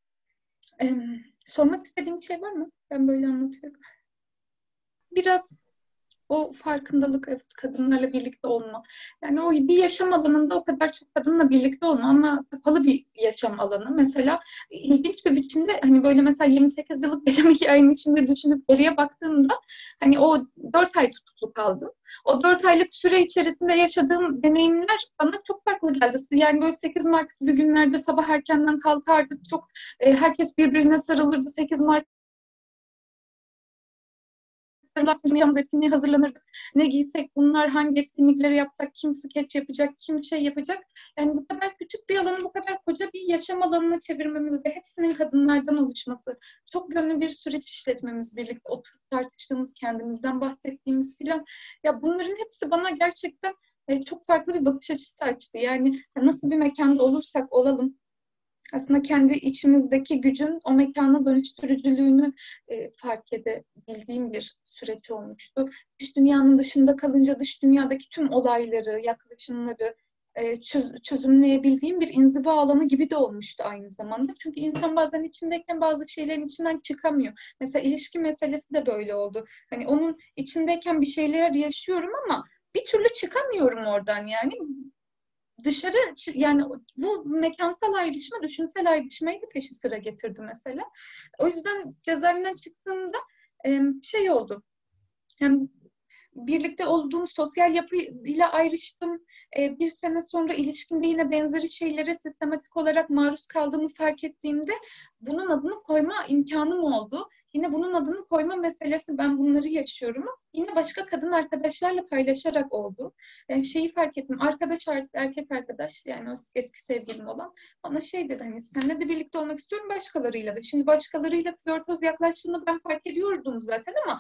Sormak istediğim bir şey var mı? Ben böyle anlatıyorum. Biraz o farkındalık, evet, kadınlarla birlikte olma. Yani o bir yaşam alanında o kadar çok kadınla birlikte olma ama kapalı bir yaşam alanı. Mesela ilginç bir biçimde hani böyle mesela 28 yıllık yaşam hikayenin içinde düşünüp geriye baktığımda hani o 4 ay tutuklu kaldım. O 4 aylık süre içerisinde yaşadığım deneyimler bana çok farklı geldi. Yani böyle 8 Mart gibi günlerde sabah erkenden kalkardık. Çok herkes birbirine sarılırdı. 8 Mart yapacağımız etkinliğe hazırlanırdık. Ne giysek, bunlar hangi etkinlikleri yapsak, kim skeç yapacak, kim şey yapacak. Yani bu kadar küçük bir alanı bu kadar koca bir yaşam alanına çevirmemiz ve hepsinin kadınlardan oluşması, çok yönlü bir süreç işletmemiz, birlikte oturup tartıştığımız, kendimizden bahsettiğimiz filan. Ya bunların hepsi bana gerçekten çok farklı bir bakış açısı açtı. Yani nasıl bir mekanda olursak olalım, aslında kendi içimizdeki gücün o mekana dönüştürücülüğünü fark edebildiğim bir süreç olmuştu. Dış dünyanın dışında kalınca dış dünyadaki tüm olayları, yaklaşımları çözümleyebildiğim bir inziva alanı gibi de olmuştu aynı zamanda. Çünkü insan bazen içindeyken bazı şeylerin içinden çıkamıyor. Mesela ilişki meselesi de böyle oldu. Hani onun içindeyken bir şeyler yaşıyorum ama bir türlü çıkamıyorum oradan yani dışarı yani bu mekansal ayrışma düşünsel ayrışmayı da peşi sıra getirdi mesela. O yüzden cezaevinden çıktığımda şey oldu. Yani birlikte olduğum sosyal yapıyla ayrıştım. Bir sene sonra ilişkimde yine benzeri şeylere sistematik olarak maruz kaldığımı fark ettiğimde bunun adını koyma imkanım oldu. Yine bunun adını koyma meselesi, ben bunları yaşıyorum yine başka kadın arkadaşlarla paylaşarak oldu. Şeyi fark ettim. Arkadaş artık erkek arkadaş, yani o eski sevgilim olan, bana şey dedi, hani seninle de birlikte olmak istiyorum, başkalarıyla da. Şimdi başkalarıyla flörtöz yaklaştığını ben fark ediyordum zaten, ama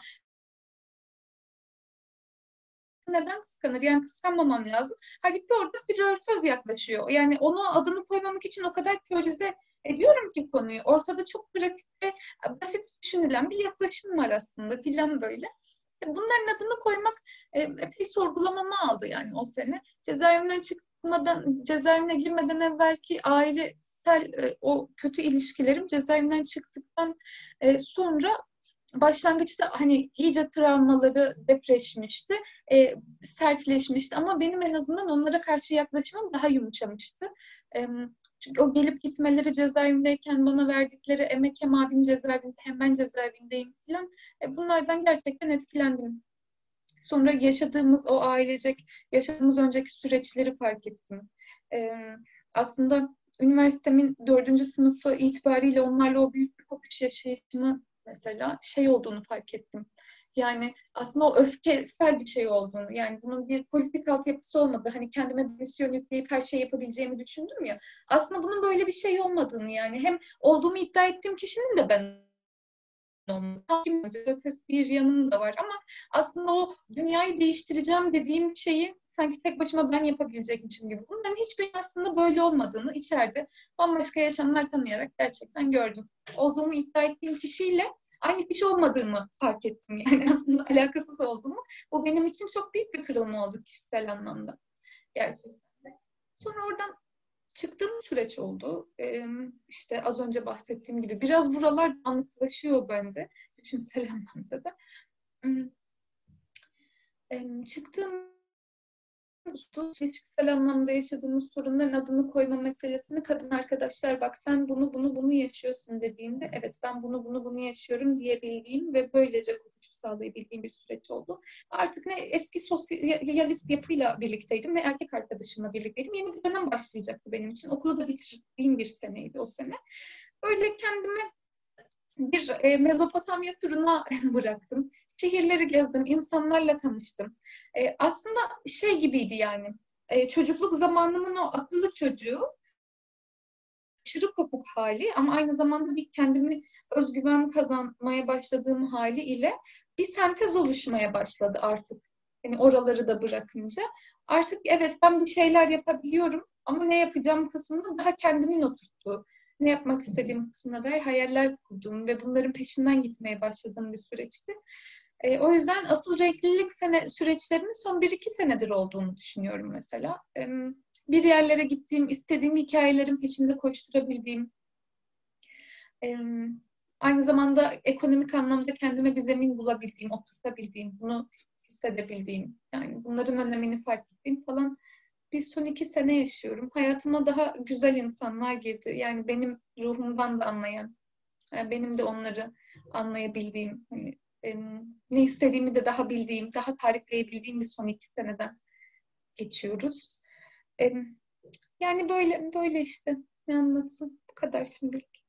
neden kıskanır? Yani kıskanmamam lazım. Halbuki orada flörtöz yaklaşıyor. Yani onu, adını koymamak için o kadar teorize ediyorum ki konuyu. Ortada çok pratik ve basit düşünülen bir yaklaşım var aslında filan böyle. Bunların adını koymak epey sorgulamamı aldı yani o sene. Cezaevine girmeden evvelki ailesel o kötü ilişkilerim cezaevinden çıktıktan sonra başlangıçta hani iyice travmaları depreşmişti, sertleşmişti, ama benim en azından onlara karşı yaklaşımım daha yumuşamıştı. E, Çünkü o gelip gitmeleri, cezaevindeyken bana verdikleri emek, hem abim cezaevinde hem ben cezaevindeyim falan, bunlardan gerçekten etkilendim. Sonra yaşadığımız o ailecek, yaşadığımız önceki süreçleri fark ettim. E, Aslında üniversitemin 4. sınıfı itibariyle onlarla o büyük bir kopuş yaşayışımı mesela şey olduğunu fark ettim. Yani aslında o öfkesel bir şey olduğunu, yani bunun bir politik altyapısı olmadı. Hani kendime bir misyon yükleyip her şeyi yapabileceğimi düşündüm ya. Aslında bunun böyle bir şey olmadığını, yani hem olduğumu iddia ettiğim kişinin de ben olmadı. Ötesi bir yanım da var, ama aslında o dünyayı değiştireceğim dediğim şeyi sanki tek başıma ben yapabilecekmişim gibi. Bunların hiçbirinin aslında böyle olmadığını içeride bambaşka yaşamlar tanıyarak gerçekten gördüm. Olduğumu iddia ettiğim kişiyle aynı kişi olmadığımı fark ettim. Yani aslında alakasız olduğumu. Bu benim için çok büyük bir kırılma oldu kişisel anlamda. Gerçekten. Sonra oradan çıktığım süreç oldu. İşte az önce bahsettiğim gibi biraz buralar anlıklaşıyor bende, düşünsel anlamda da. Çıktığım ilişkisel anlamda yaşadığımız sorunların adını koyma meselesini kadın arkadaşlar, bak sen bunu yaşıyorsun dediğinde, evet ben bunu yaşıyorum diyebildiğim ve böylece kopuş sağlayabildiğim bir süreç oldu. Artık ne eski sosyalist yapıyla birlikteydim ne erkek arkadaşımla birlikteydim. Yeni bir dönem başlayacaktı benim için. Okulu da bitirdiğim bir seneydi o sene. Böyle kendimi bir Mezopotamya turuna bıraktım. Şehirleri gezdim, insanlarla tanıştım. Aslında şey gibiydi yani. Çocukluk zamanımın o akıllı çocuğu, aşırı kopuk hali, ama aynı zamanda bir kendimi özgüven kazanmaya başladığım hali ile bir sentez oluşmaya başladı artık. Yani oraları da bırakınca. Artık evet ben bir şeyler yapabiliyorum, ama ne yapacağım kısmını daha kendimin oturttuğu, ne yapmak istediğim kısmına dair hayaller kurduğum ve bunların peşinden gitmeye başladığım bir süreçti. O yüzden asıl renklilik süreçlerimin son 1-2 senedir olduğunu düşünüyorum mesela. Bir yerlere gittiğim, istediğim hikayelerin peşinde koşturabildiğim, aynı zamanda ekonomik anlamda kendime bir zemin bulabildiğim, oturtabildiğim, bunu hissedebildiğim, yani bunların önemini fark ettiğim falan bir son 2 sene yaşıyorum. Hayatıma daha güzel insanlar girdi. Yani benim ruhumdan da anlayan, yani benim de onları anlayabildiğim, hani, ne istediğimi de daha bildiğim, daha tarifleyebildiğim bir son 2 seneden geçiyoruz. Yani böyle işte. Ne anlatsın? Bu kadar şimdilik.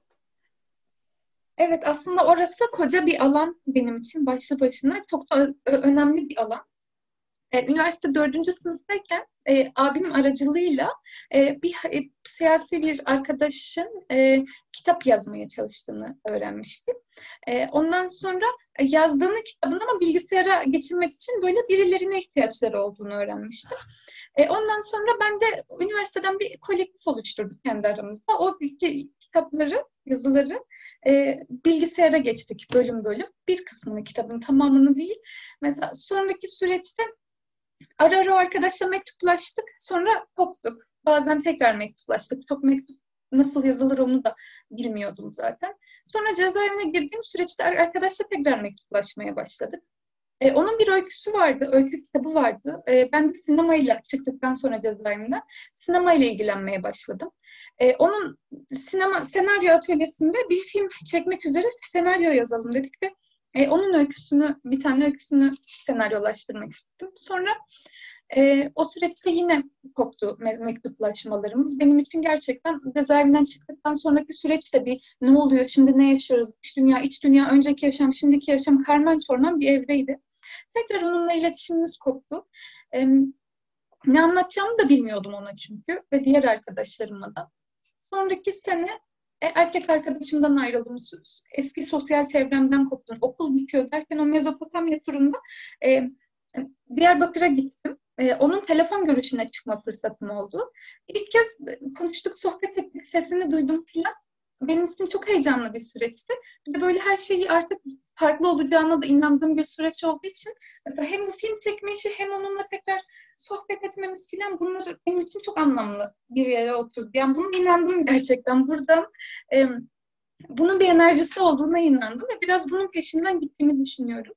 Evet, aslında orası koca bir alan benim için başlı başına. Çok da önemli bir alan. Üniversite 4. sınıftayken abim aracılığıyla siyasi bir arkadaşın kitap yazmaya çalıştığını öğrenmiştim. Ondan sonra yazdığını kitabını ama bilgisayara geçirmek için böyle birilerine ihtiyaçları olduğunu öğrenmiştim. Ondan sonra ben de üniversiteden bir kolektif oluşturduk kendi aramızda. O kitapları, yazıları bilgisayara geçtik bölüm bölüm. Bir kısmını, kitabın tamamını değil. Mesela sonraki süreçte ara ara o arkadaşla mektuplaştık. Sonra koptuk. Bazen tekrar mektuplaştık. Çok mektup nasıl yazılır onu da bilmiyordum zaten. Sonra cezaevine girdiğim süreçte arkadaşla tekrar mektuplaşmaya başladık. Onun bir öyküsü vardı, öykü kitabı vardı. Ben de sinemayla çıktıktan sonra cezaevinden sinemayla ilgilenmeye başladım. Onun senaryo atölyesinde bir film çekmek üzere senaryo yazalım dedik ve onun bir tane öyküsünü senaryolaştırmak istedim. Sonra o süreçte yine koptu mektuplaşmalarımız. Benim için gerçekten cezaevinden çıktıktan sonraki süreçte bir ne oluyor, şimdi ne yaşıyoruz, iç dünya, önceki yaşam, şimdiki yaşam karman çorman bir evreydi. Tekrar onunla iletişimimiz koptu. E, Ne anlatacağımı da bilmiyordum ona çünkü ve diğer arkadaşlarıma da. Sonraki sene erkek arkadaşımdan ayrıldım. Eski sosyal çevremden koptum. Okul bitiyor derken o Mezopotamya turunda e, Diyarbakır'a gittim. Onun telefon görüşüne çıkma fırsatım oldu. İlk kez konuştuk, sohbet ettik, sesini duydum filan. Benim için çok heyecanlı bir süreçti. Bir de böyle her şeyi artık farklı olacağına da inandığım bir süreç olduğu için mesela hem bu film çekme işi hem onunla tekrar sohbet etmemiz filan bunlar benim için çok anlamlı bir yere oturdu. Yani buna inandım gerçekten. Buradan e, bunun bir enerjisi olduğuna inandım ve biraz bunun peşinden gittiğimi düşünüyorum.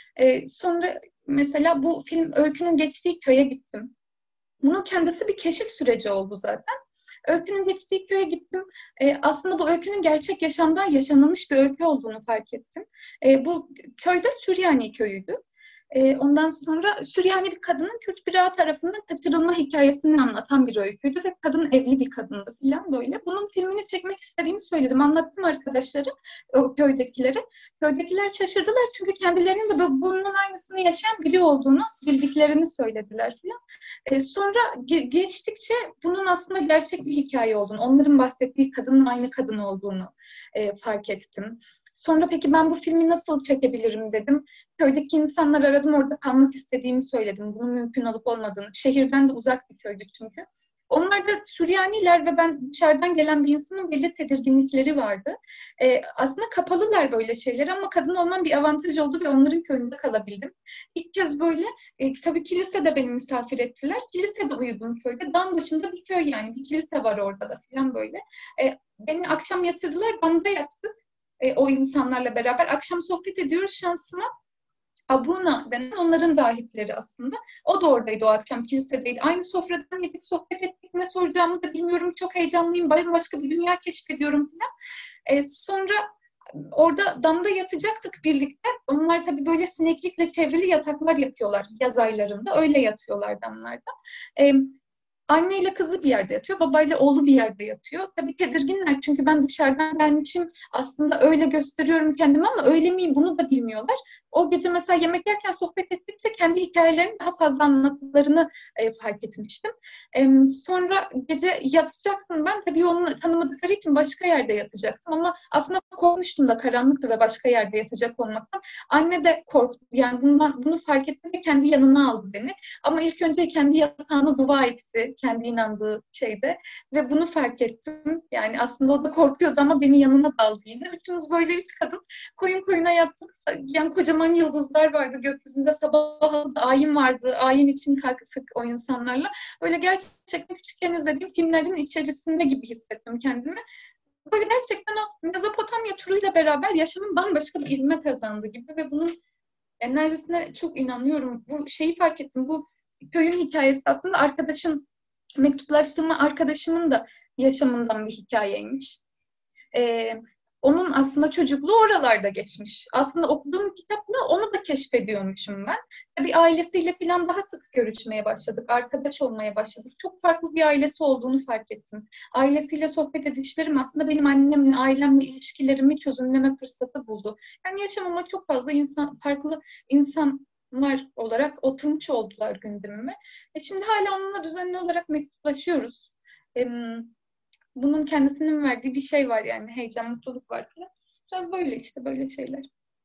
Sonra mesela bu film öykünün geçtiği köye gittim. Bunun kendisi bir keşif süreci oldu zaten. Öykünün geçtiği köye gittim. Aslında bu öykünün gerçek yaşamdan yaşanılmış bir öykü olduğunu fark ettim. Bu köyde Süryani köyüydü. Ondan sonra Süryani bir kadının Kürt bir ağa tarafından kaçırılma hikayesini anlatan bir öyküydü ve kadın evli bir kadındı falan böyle. Bunun filmini çekmek istediğimi söyledim. Anlattım arkadaşlara, o köydekilere. Köydekiler şaşırdılar çünkü kendilerinin de bunun aynısını yaşayan biri olduğunu bildiklerini söylediler falan. Sonra geçtikçe bunun aslında gerçek bir hikaye olduğunu, onların bahsettiği kadının aynı kadın olduğunu fark ettim. Sonra peki ben bu filmi nasıl çekebilirim dedim. Köydeki insanlar aradım, orada kalmak istediğimi söyledim. Bunun mümkün olup olmadığını. Şehirden de uzak bir köydü çünkü. Onlar da Süryaniler ve ben dışarıdan gelen bir insanın belli tedirginlikleri vardı. Aslında kapalılar böyle şeyler ama kadın olmam bir avantaj oldu ve onların köyünde kalabildim. İlk kez böyle tabii kilisede beni misafir ettiler. Kilisede uyudum köyde. Dağın başında bir köy yani. Bir kilise var orada da falan böyle. Beni akşam yatırdılar. Damda yattık. O insanlarla beraber. Akşam sohbet ediyoruz şansıma. Abuna denen onların rahipleri aslında. O da oradaydı o akşam, kilisedeydi. Aynı sofradan yedik, sohbet ettik. Ne soracağımı da bilmiyorum. Çok heyecanlıyım. Başka bir dünya keşfediyorum falan. Sonra orada damda yatacaktık birlikte. Onlar tabii böyle sineklikle çevrili yataklar yapıyorlar yaz aylarında. Öyle yatıyorlar damlarda. E, Anneyle kızı bir yerde yatıyor, babayla oğlu bir yerde yatıyor. Tabii tedirginler çünkü ben dışarıdan gelmişim. Aslında öyle gösteriyorum kendimi ama öyle miyim bunu da bilmiyorlar. O gece mesela yemek yerken sohbet ettikçe kendi hikayelerini daha fazla anlattıklarını fark etmiştim. Sonra gece yatacaktım ben. Tabii onu tanımadıkları için başka yerde yatacaktım ama aslında korkmuştum da karanlıktı ve başka yerde yatacak olmaktan. Anne de korktu. Yani bunu fark etti ve kendi yanına aldı beni. Ama ilk önce kendi yatağına dua etti, kendi inandığı şeyde. Ve bunu fark ettim. Yani aslında o da korkuyordu ama beni yanına da aldı yine. Üçümüz böyle üç kadın koyun koyuna yattık. Yani kocaman yıldızlar vardı gökyüzünde. Sabah da ayin vardı. Ayin için kalktık o insanlarla. Böyle gerçekten küçükken izlediğim filmlerin içerisinde gibi hissettim kendimi. Böyle gerçekten o Mezopotamya turuyla beraber yaşamım bambaşka bir ilme kazandı gibi ve bunun enerjisine çok inanıyorum. Bu şeyi fark ettim. Bu köyün hikayesi aslında mektuplaştığım arkadaşımın da yaşamından bir hikayeymiş. Ee, Onun aslında çocukluğu oralarda geçmiş. Aslında okuduğum kitapla onu da keşfediyormuşum ben. Tabii ailesiyle falan daha sık görüşmeye başladık. Arkadaş olmaya başladık. Çok farklı bir ailesi olduğunu fark ettim. Ailesiyle sohbet edişlerim aslında benim annemle, ailemle ilişkilerimi çözümleme fırsatı buldu. Yani yaşamıma çok fazla farklı insanlar olarak oturmuş oldular gündemime. Şimdi hala onunla düzenli olarak mektuplaşıyoruz. Bunun kendisinin verdiği bir şey var yani heyecan, mutluluk var falan. Biraz böyle işte böyle şeyler.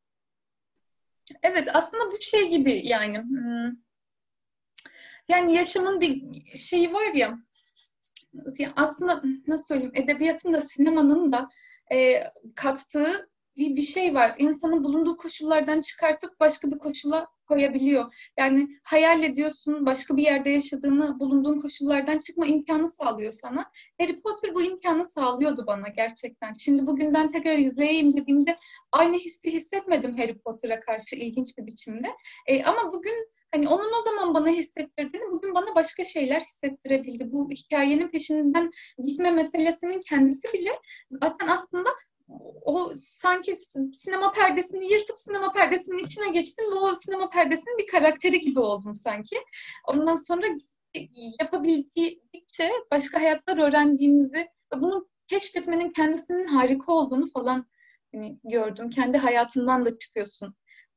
Evet aslında bu şey gibi yani yani yaşamın bir şeyi var ya aslında nasıl söyleyeyim edebiyatın da sinemanın da kattığı bir şey var. İnsanın bulunduğu koşullardan çıkartıp başka bir koşula koyabiliyor. Yani hayal ediyorsun başka bir yerde yaşadığını bulunduğun koşullardan çıkma imkanı sağlıyor sana. Harry Potter bu imkanı sağlıyordu bana gerçekten. Şimdi bugünden tekrar izleyeyim dediğimde aynı hissi hissetmedim Harry Potter'a karşı ilginç bir biçimde. Ama bugün hani onun o zaman bana hissettirdiğini bugün bana başka şeyler hissettirebildi. Bu hikayenin peşinden gitme meselesinin kendisi bile zaten aslında o sanki sinema perdesini yırtıp sinema perdesinin içine geçtim ve o sinema perdesinin bir karakteri gibi oldum sanki. Ondan sonra yapabildikçe başka hayatlar öğrendiğimizi ve bunu keşfetmenin kendisinin harika olduğunu falan hani gördüm. Kendi hayatından da çıkıyorsun.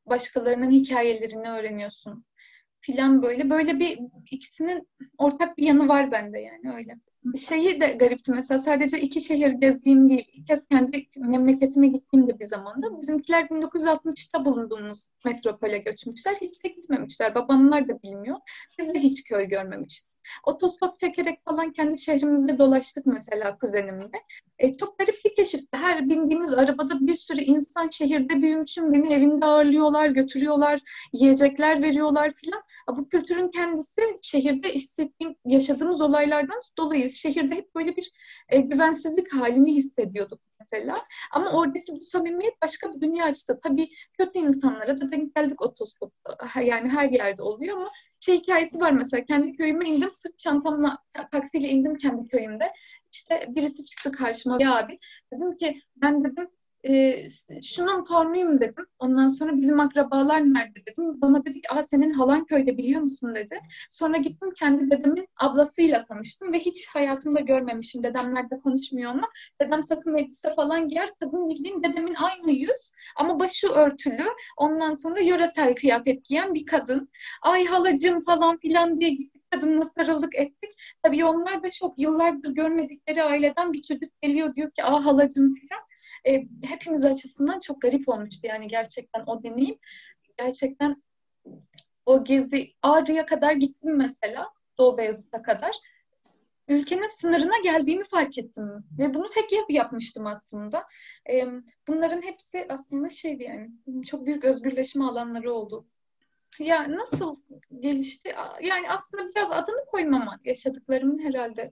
başkalarının hikayelerini öğreniyorsun filan böyle. Böyle bir ikisinin ortak bir yanı var bende yani öyle. Şeyi de garipti mesela sadece iki şehir gezdiğim değil. İlk kez kendi memleketime gittiğim de bir zamanda. Bizimkiler 1960'ta bulunduğumuz metropole göçmüşler. Hiç de gitmemişler. Babamlar da bilmiyor. Biz de hiç köy görmemişiz. Otostop çekerek falan kendi şehrimizde dolaştık mesela kuzenimle. Çok garip bir keşifti. Her bindiğimiz arabada bir sürü insan şehirde büyümüşüm. Beni evinde ağırlıyorlar, götürüyorlar, yiyecekler veriyorlar filan. Bu kültürün kendisi şehirde hissettiğim, yaşadığımız olaylardan dolayı şehirde hep böyle bir güvensizlik halini hissediyorduk mesela. Ama oradaki bu samimiyet başka bir dünya açtı. Tabii kötü insanlara da denk geldik otostopta. Yani her yerde oluyor ama şey hikayesi var mesela. Kendi köyüme indim. Sırt çantamla taksiyle indim kendi köyümde. İşte birisi çıktı karşıma. Ya abi dedim ki ben dedim şunun torunuyum dedim. Ondan sonra bizim akrabalar nerede dedim. Bana dedi ki senin halan köyde biliyor musun dedi. Sonra gittim kendi dedemin ablasıyla tanıştım ve hiç hayatımda görmemişim. Dedemler de konuşmuyor onunla. Dedem takım elbise falan giyer. Kadın bildiğin dedemin aynı yüz ama başı örtülü. Ondan sonra yöresel kıyafet giyen bir kadın. Ay halacım falan filan diye gittik. Kadınla sarıldık ettik. Tabii onlar da çok yıllardır görmedikleri aileden bir çocuk geliyor diyor ki halacım falan. Hepimiz açısından çok garip olmuştu yani gerçekten o deneyim. Gerçekten o gezi Ağrı'ya kadar gittim mesela. Doğu Beyazıt'a kadar. Ülkenin sınırına geldiğimi fark ettim. Ve bunu tek yapmıştım aslında. Bunların hepsi aslında şeydi yani. Çok büyük özgürleşme alanları oldu. Ya nasıl gelişti? Yani aslında biraz adını koymama yaşadıklarımın herhalde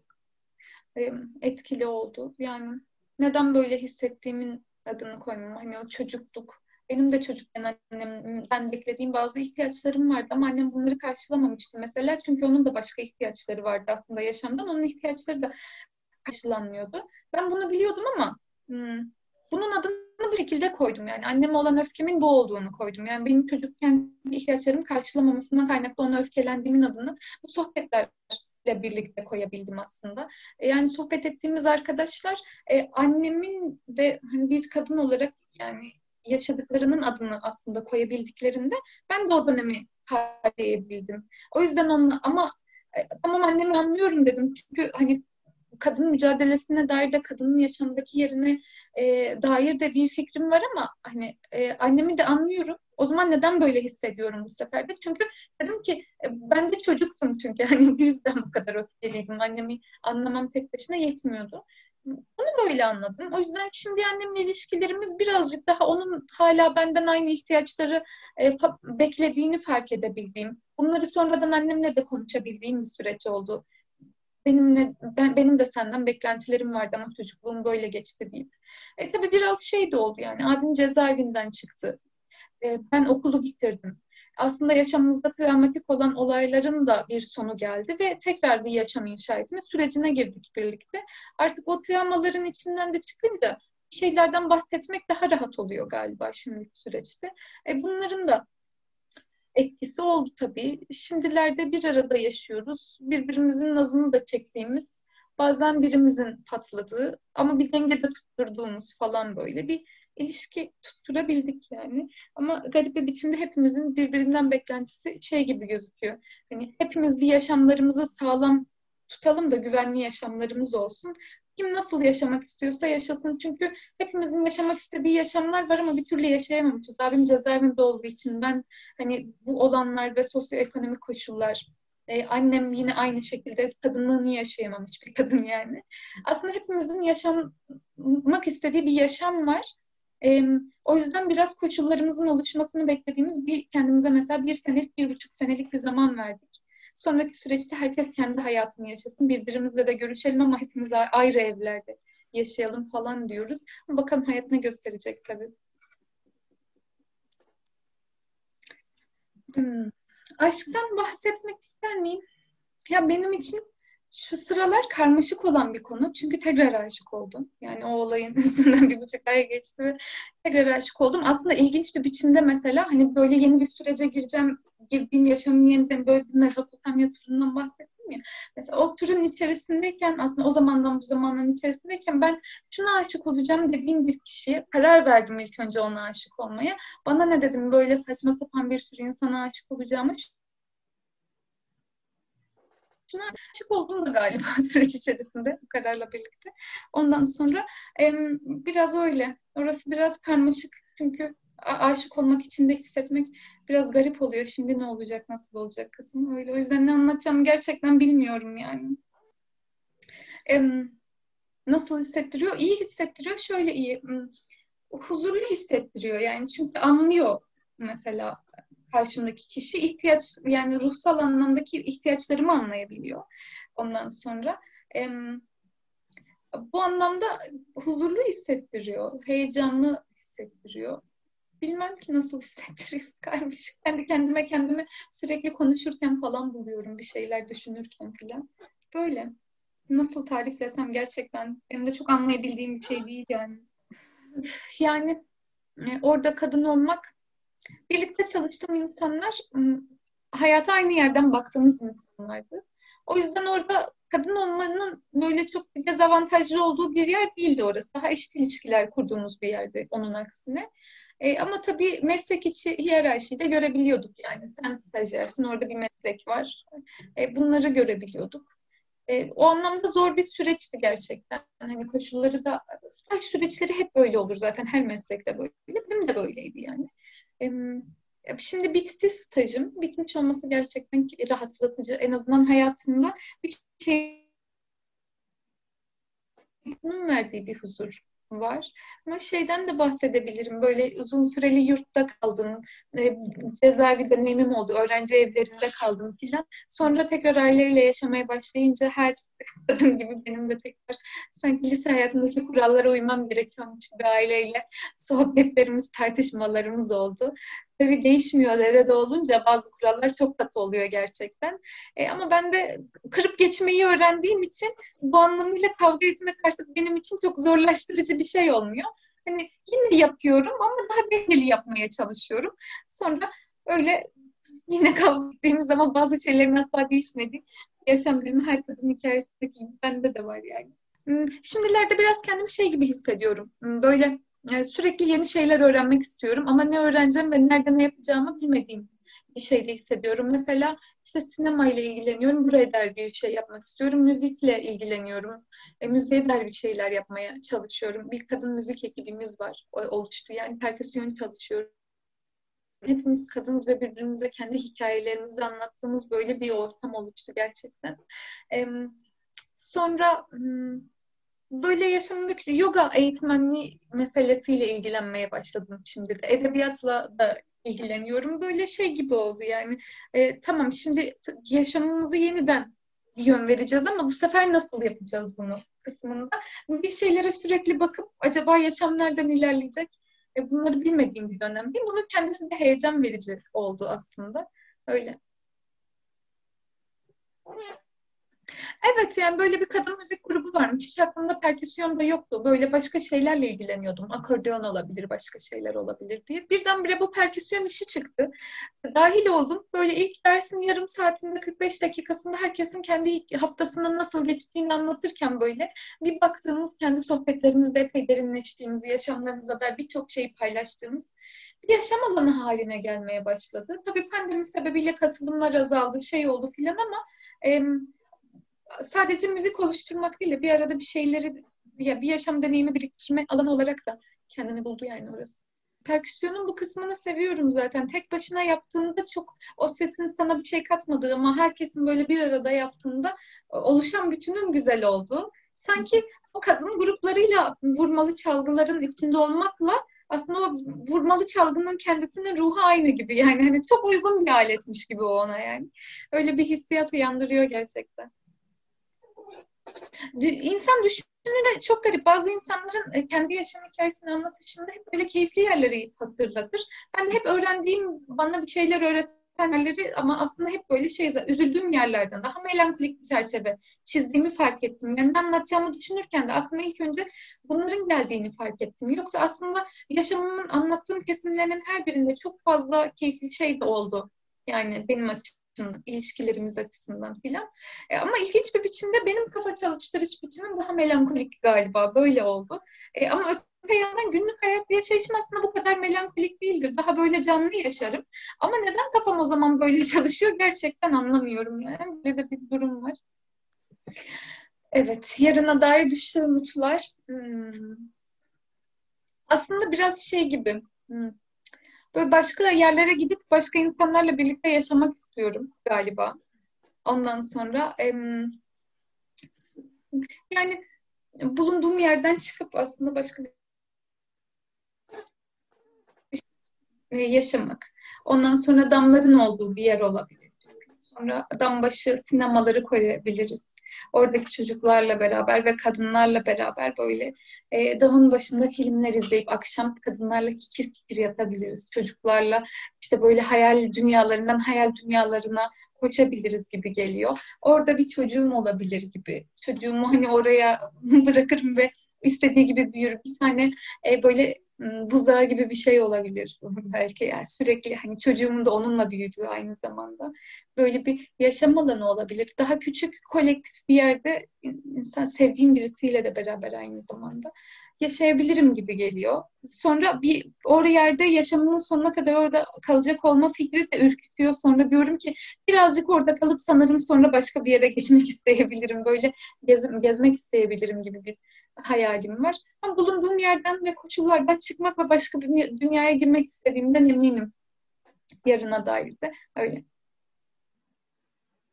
etkili oldu. Yani neden böyle hissettiğimin adını koymam. Hani o çocukluk. Benim de çocukken annemden beklediğim bazı ihtiyaçlarım vardı ama annem bunları karşılamamıştı mesela. Çünkü onun da başka ihtiyaçları vardı aslında yaşamdan. Onun ihtiyaçları da karşılanmıyordu. Ben bunu biliyordum ama bunun adını bu şekilde koydum. Yani anneme olan öfkemin bu olduğunu koydum. Yani benim çocukken ihtiyaçlarım karşılamamasından kaynaklı ona öfkelendiğimin adını bu sohbetler birlikte koyabildim aslında. Yani sohbet ettiğimiz arkadaşlar annemin de hani bir kadın olarak yani yaşadıklarının adını aslında koyabildiklerinde ben de o dönemi kavrayabildim. O yüzden onunla ama tamam annemi anlıyorum dedim. Çünkü hani kadın mücadelesine dair de kadının yaşamdaki yerine dair de bir fikrim var ama hani annemi de anlıyorum. O zaman neden böyle hissediyorum bu sefer de? Çünkü dedim ki ben de çocuktum çünkü hani bu yüzden bu kadar öfkeliydim. Annemi anlamam tek başına yetmiyordu. Bunu böyle anladım. O yüzden şimdi annemle ilişkilerimiz birazcık daha onun hala benden aynı ihtiyaçları beklediğini fark edebildiğim. Bunları sonradan annemle de konuşabildiğim bir süreç oldu. Benim de senden beklentilerim vardı ama çocukluğum böyle geçti deyip. Tabii biraz şey de oldu yani. Abim cezaevinden çıktı. Ben okulu bitirdim. Aslında yaşamımızda travmatik olan olayların da bir sonu geldi ve tekrar bir yaşam inşa etme sürecine girdik birlikte. Artık o travmaların içinden de çıkınca şeylerden bahsetmek daha rahat oluyor galiba şimdiki süreçte. Bunların da etkisi oldu tabii. Şimdilerde bir arada yaşıyoruz. Birbirimizin nazını da çektiğimiz, bazen birimizin patladığı ama bir dengede tutturduğumuz falan böyle bir ilişki tutturabildik yani. Ama garip bir biçimde hepimizin birbirinden beklentisi şey gibi gözüküyor. Hani hepimiz bir yaşamlarımızı sağlam tutalım da güvenli yaşamlarımız olsun. Kim nasıl yaşamak istiyorsa yaşasın. Çünkü hepimizin yaşamak istediği yaşamlar var ama bir türlü yaşayamamışız. Abim cezaevinde olduğu için ben hani bu olanlar ve sosyoekonomik koşullar annem yine aynı şekilde kadınlığını yaşayamamış bir kadın yani. Aslında hepimizin yaşamak istediği bir yaşam var. O yüzden biraz koşullarımızın oluşmasını beklediğimiz kendimize mesela 1 senelik, 1,5 senelik bir zaman verdik. Sonraki süreçte herkes kendi hayatını yaşasın. Birbirimizle de görüşelim ama hepimiz ayrı evlerde yaşayalım falan diyoruz. Bakalım hayat ne gösterecek tabii. Hmm. Aşktan bahsetmek ister miyim? Ya benim için şu sıralar karmaşık olan bir konu. Çünkü tekrar aşık oldum. Yani o olayın üstünden 1,5 ay geçti ve tekrar aşık oldum. Aslında ilginç bir biçimde mesela hani böyle yeni bir sürece gireceğim girdiğim yaşamın yeniden böyle bir Mezopotamya turundan bahsettim ya. Mesela o turun içerisindeyken aslında o zamandan bu zamanın içerisindeyken ben şuna aşık olacağım dediğim bir kişiye karar verdim ilk önce ona aşık olmaya. Bana ne dedim böyle saçma sapan bir sürü insana aşık olacağımı şuna aşık oldum da galiba süreç içerisinde bu kararla birlikte. Ondan sonra biraz öyle. Orası biraz karmaşık çünkü aşık olmak içinde hissetmek biraz garip oluyor. Şimdi ne olacak, nasıl olacak kısmı öyle. O yüzden ne anlatacağımı gerçekten bilmiyorum yani. Em, Nasıl hissettiriyor? İyi hissettiriyor. Şöyle iyi. Huzurlu hissettiriyor yani çünkü anlıyor mesela karşımdaki kişi ihtiyaç yani ruhsal anlamdaki ihtiyaçlarımı anlayabiliyor ondan sonra. Em, Bu anlamda huzurlu hissettiriyor, heyecanlı hissettiriyor. Bilmem ki nasıl hissettiriyor kardeşim. Ben de kendime sürekli konuşurken falan buluyorum bir şeyler düşünürken falan. Böyle. Nasıl tariflesem gerçekten benim de çok anlayabildiğim bir şey değil yani. Yani orada kadın olmak, birlikte çalıştığım insanlar hayata aynı yerden baktığımız insanlardı. O yüzden orada kadın olmanın böyle çok dezavantajlı olduğu bir yer değildi orası. Daha eşit ilişkiler kurduğumuz bir yerdi onun aksine. Ama tabii meslek içi hiyerarşiyi de görebiliyorduk yani. Sen stajyersin, orada bir meslek var. Bunları görebiliyorduk. O anlamda zor bir süreçti gerçekten. Hani koşulları da, staj süreçleri hep böyle olur zaten her meslekte böyle. Bizim de böyleydi yani. Şimdi bitti stajım. Bitmiş olması gerçekten rahatlatıcı. En azından hayatımda bir şeyin verdiği bir huzur var. Ama şeyden de bahsedebilirim. Böyle uzun süreli yurtta kaldım. Cezaevi deneyimim oldu. Öğrenci evlerinde kaldım filan. Sonra tekrar aileyle yaşamaya başlayınca her kadın gibi benim de tekrar sanki lise hayatındaki kurallara uymam gerekiyormuş gibi aileyle sohbetlerimiz, tartışmalarımız oldu. Tabii değişmiyor dede de olunca bazı kurallar çok katı oluyor gerçekten. Ama ben de kırıp geçmeyi öğrendiğim için bu anlamıyla kavga etmek artık benim için çok zorlaştırıcı bir şey olmuyor. Hani yine yapıyorum ama daha dengeli yapmaya çalışıyorum. Sonra öyle yine kavga ettiğimiz zaman bazı şeylerin asla değişmediği yaşam dilimi her kadın hikayesindeki gibi bende de var yani. Şimdilerde biraz kendimi şey gibi hissediyorum. Böyle sürekli yeni şeyler öğrenmek istiyorum ama ne öğreneceğim ve nerede ne yapacağımı bilmediğim bir şeyde hissediyorum. Mesela işte sinema ile ilgileniyorum. Buraya dair bir şey yapmak istiyorum. Müzikle ilgileniyorum. Müziğe dair bir şeyler yapmaya çalışıyorum. Bir kadın müzik ekibimiz var. Oluştu. Yani perküsyon çalışıyorum. Hepimiz kadınız ve birbirimize kendi hikayelerimizi anlattığımız böyle bir ortam oluştu gerçekten. Sonra böyle yaşamındaki yoga eğitmenliği meselesiyle ilgilenmeye başladım şimdi de. Edebiyatla da ilgileniyorum. Böyle şey gibi oldu yani. Tamam şimdi yaşamımızı yeniden yön vereceğiz ama bu sefer nasıl yapacağız bunu kısmında. Bir şeylere sürekli bakıp acaba yaşam nereden ilerleyecek? Bunları bilmediğim bir dönemdeyim. Bunun kendisi de heyecan verici oldu aslında. Öyle. Evet yani böyle bir kadın müzik grubu varmış. Hiç aklımda perküsyon da yoktu. Böyle başka şeylerle ilgileniyordum. Akordeon olabilir, başka şeyler olabilir diye. Birdenbire bu perküsyon işi çıktı. Dahil oldum. Böyle ilk dersin yarım saatinde 45 dakikasında herkesin kendi haftasının nasıl geçtiğini anlatırken böyle bir baktığımız kendi sohbetlerimizde epey derinleştiğimiz, yaşamlarımıza da birçok şeyi paylaştığımız bir yaşam alanı haline gelmeye başladı. Tabii pandemi sebebiyle katılımlar azaldı, şey oldu filan ama sadece müzik oluşturmak değil de bir arada bir şeyleri ya bir yaşam deneyimi biriktirme alanı olarak da kendini buldu yani orası. Perküsyonun bu kısmını seviyorum zaten. Tek başına yaptığında çok o sesin sana bir şey katmadığı ama herkesin böyle bir arada yaptığında oluşan bütünün güzel olduğu. Sanki o kadın gruplarıyla vurmalı çalgıların içinde olmakla aslında o vurmalı çalgının kendisinin ruhu aynı gibi yani hani çok uygun bir aletmiş gibi o ona yani. Öyle bir hissiyat uyandırıyor gerçekten. İnsan düşününce çok garip. Bazı insanların kendi yaşam hikayesini anlatışında hep böyle keyifli yerleri hatırlatır. Ben de hep öğrendiğim, bana bir şeyler öğreten yerleri ama aslında hep böyle şey, üzüldüğüm yerlerden daha melankolik bir çerçeve çizdiğimi fark ettim. Yani ne anlatacağımı düşünürken de aklıma ilk önce bunların geldiğini fark ettim. Yoksa aslında yaşamımın anlattığım kesimlerinin her birinde çok fazla keyifli şey de oldu. Yani benim açımdan, ilişkilerimiz açısından filan. Ama ilginç bir biçimde benim kafa çalıştırış biçimim daha melankolik galiba. Böyle oldu. Ama öte yandan günlük hayat yaşayışım aslında bu kadar melankolik değildir. Daha böyle canlı yaşarım. Ama neden kafam o zaman böyle çalışıyor gerçekten anlamıyorum yani. Böyle de bir durum var. Evet, yarına dair düşler, umutlar. Aslında biraz şey gibi. Böyle başka yerlere gidip başka insanlarla birlikte yaşamak istiyorum galiba. Ondan sonra yani bulunduğum yerden çıkıp aslında başka bir yaşamak. Ondan sonra damların olduğu bir yer olabilir. Sonra dam başı sinemaları koyabiliriz. Oradaki çocuklarla beraber ve kadınlarla beraber böyle damın başında filmler izleyip akşam kadınlarla kikir kikir yatabiliriz. Çocuklarla işte böyle hayal dünyalarından hayal dünyalarına koşabiliriz gibi geliyor. Orada bir çocuğum olabilir gibi. Çocuğumu hani oraya bırakırım ve istediği gibi büyür. Bir tane böyle buzağı gibi bir şey olabilir belki, yani sürekli hani çocuğumun da onunla büyüdüğü aynı zamanda böyle bir yaşam alanı olabilir. Daha küçük, kolektif bir yerde insan sevdiğim birisiyle de beraber aynı zamanda yaşayabilirim gibi geliyor. Sonra bir orada yerde yaşamımın sonuna kadar orada kalacak olma fikri de ürkütüyor. Sonra diyorum ki birazcık orada kalıp sanırım sonra başka bir yere geçmek isteyebilirim. Böyle gezmek isteyebilirim gibi bir hayalim var. Ama bulunduğum yerden ve koşullardan çıkmak ve başka bir dünyaya girmek istediğimden eminim yarına dair de öyle.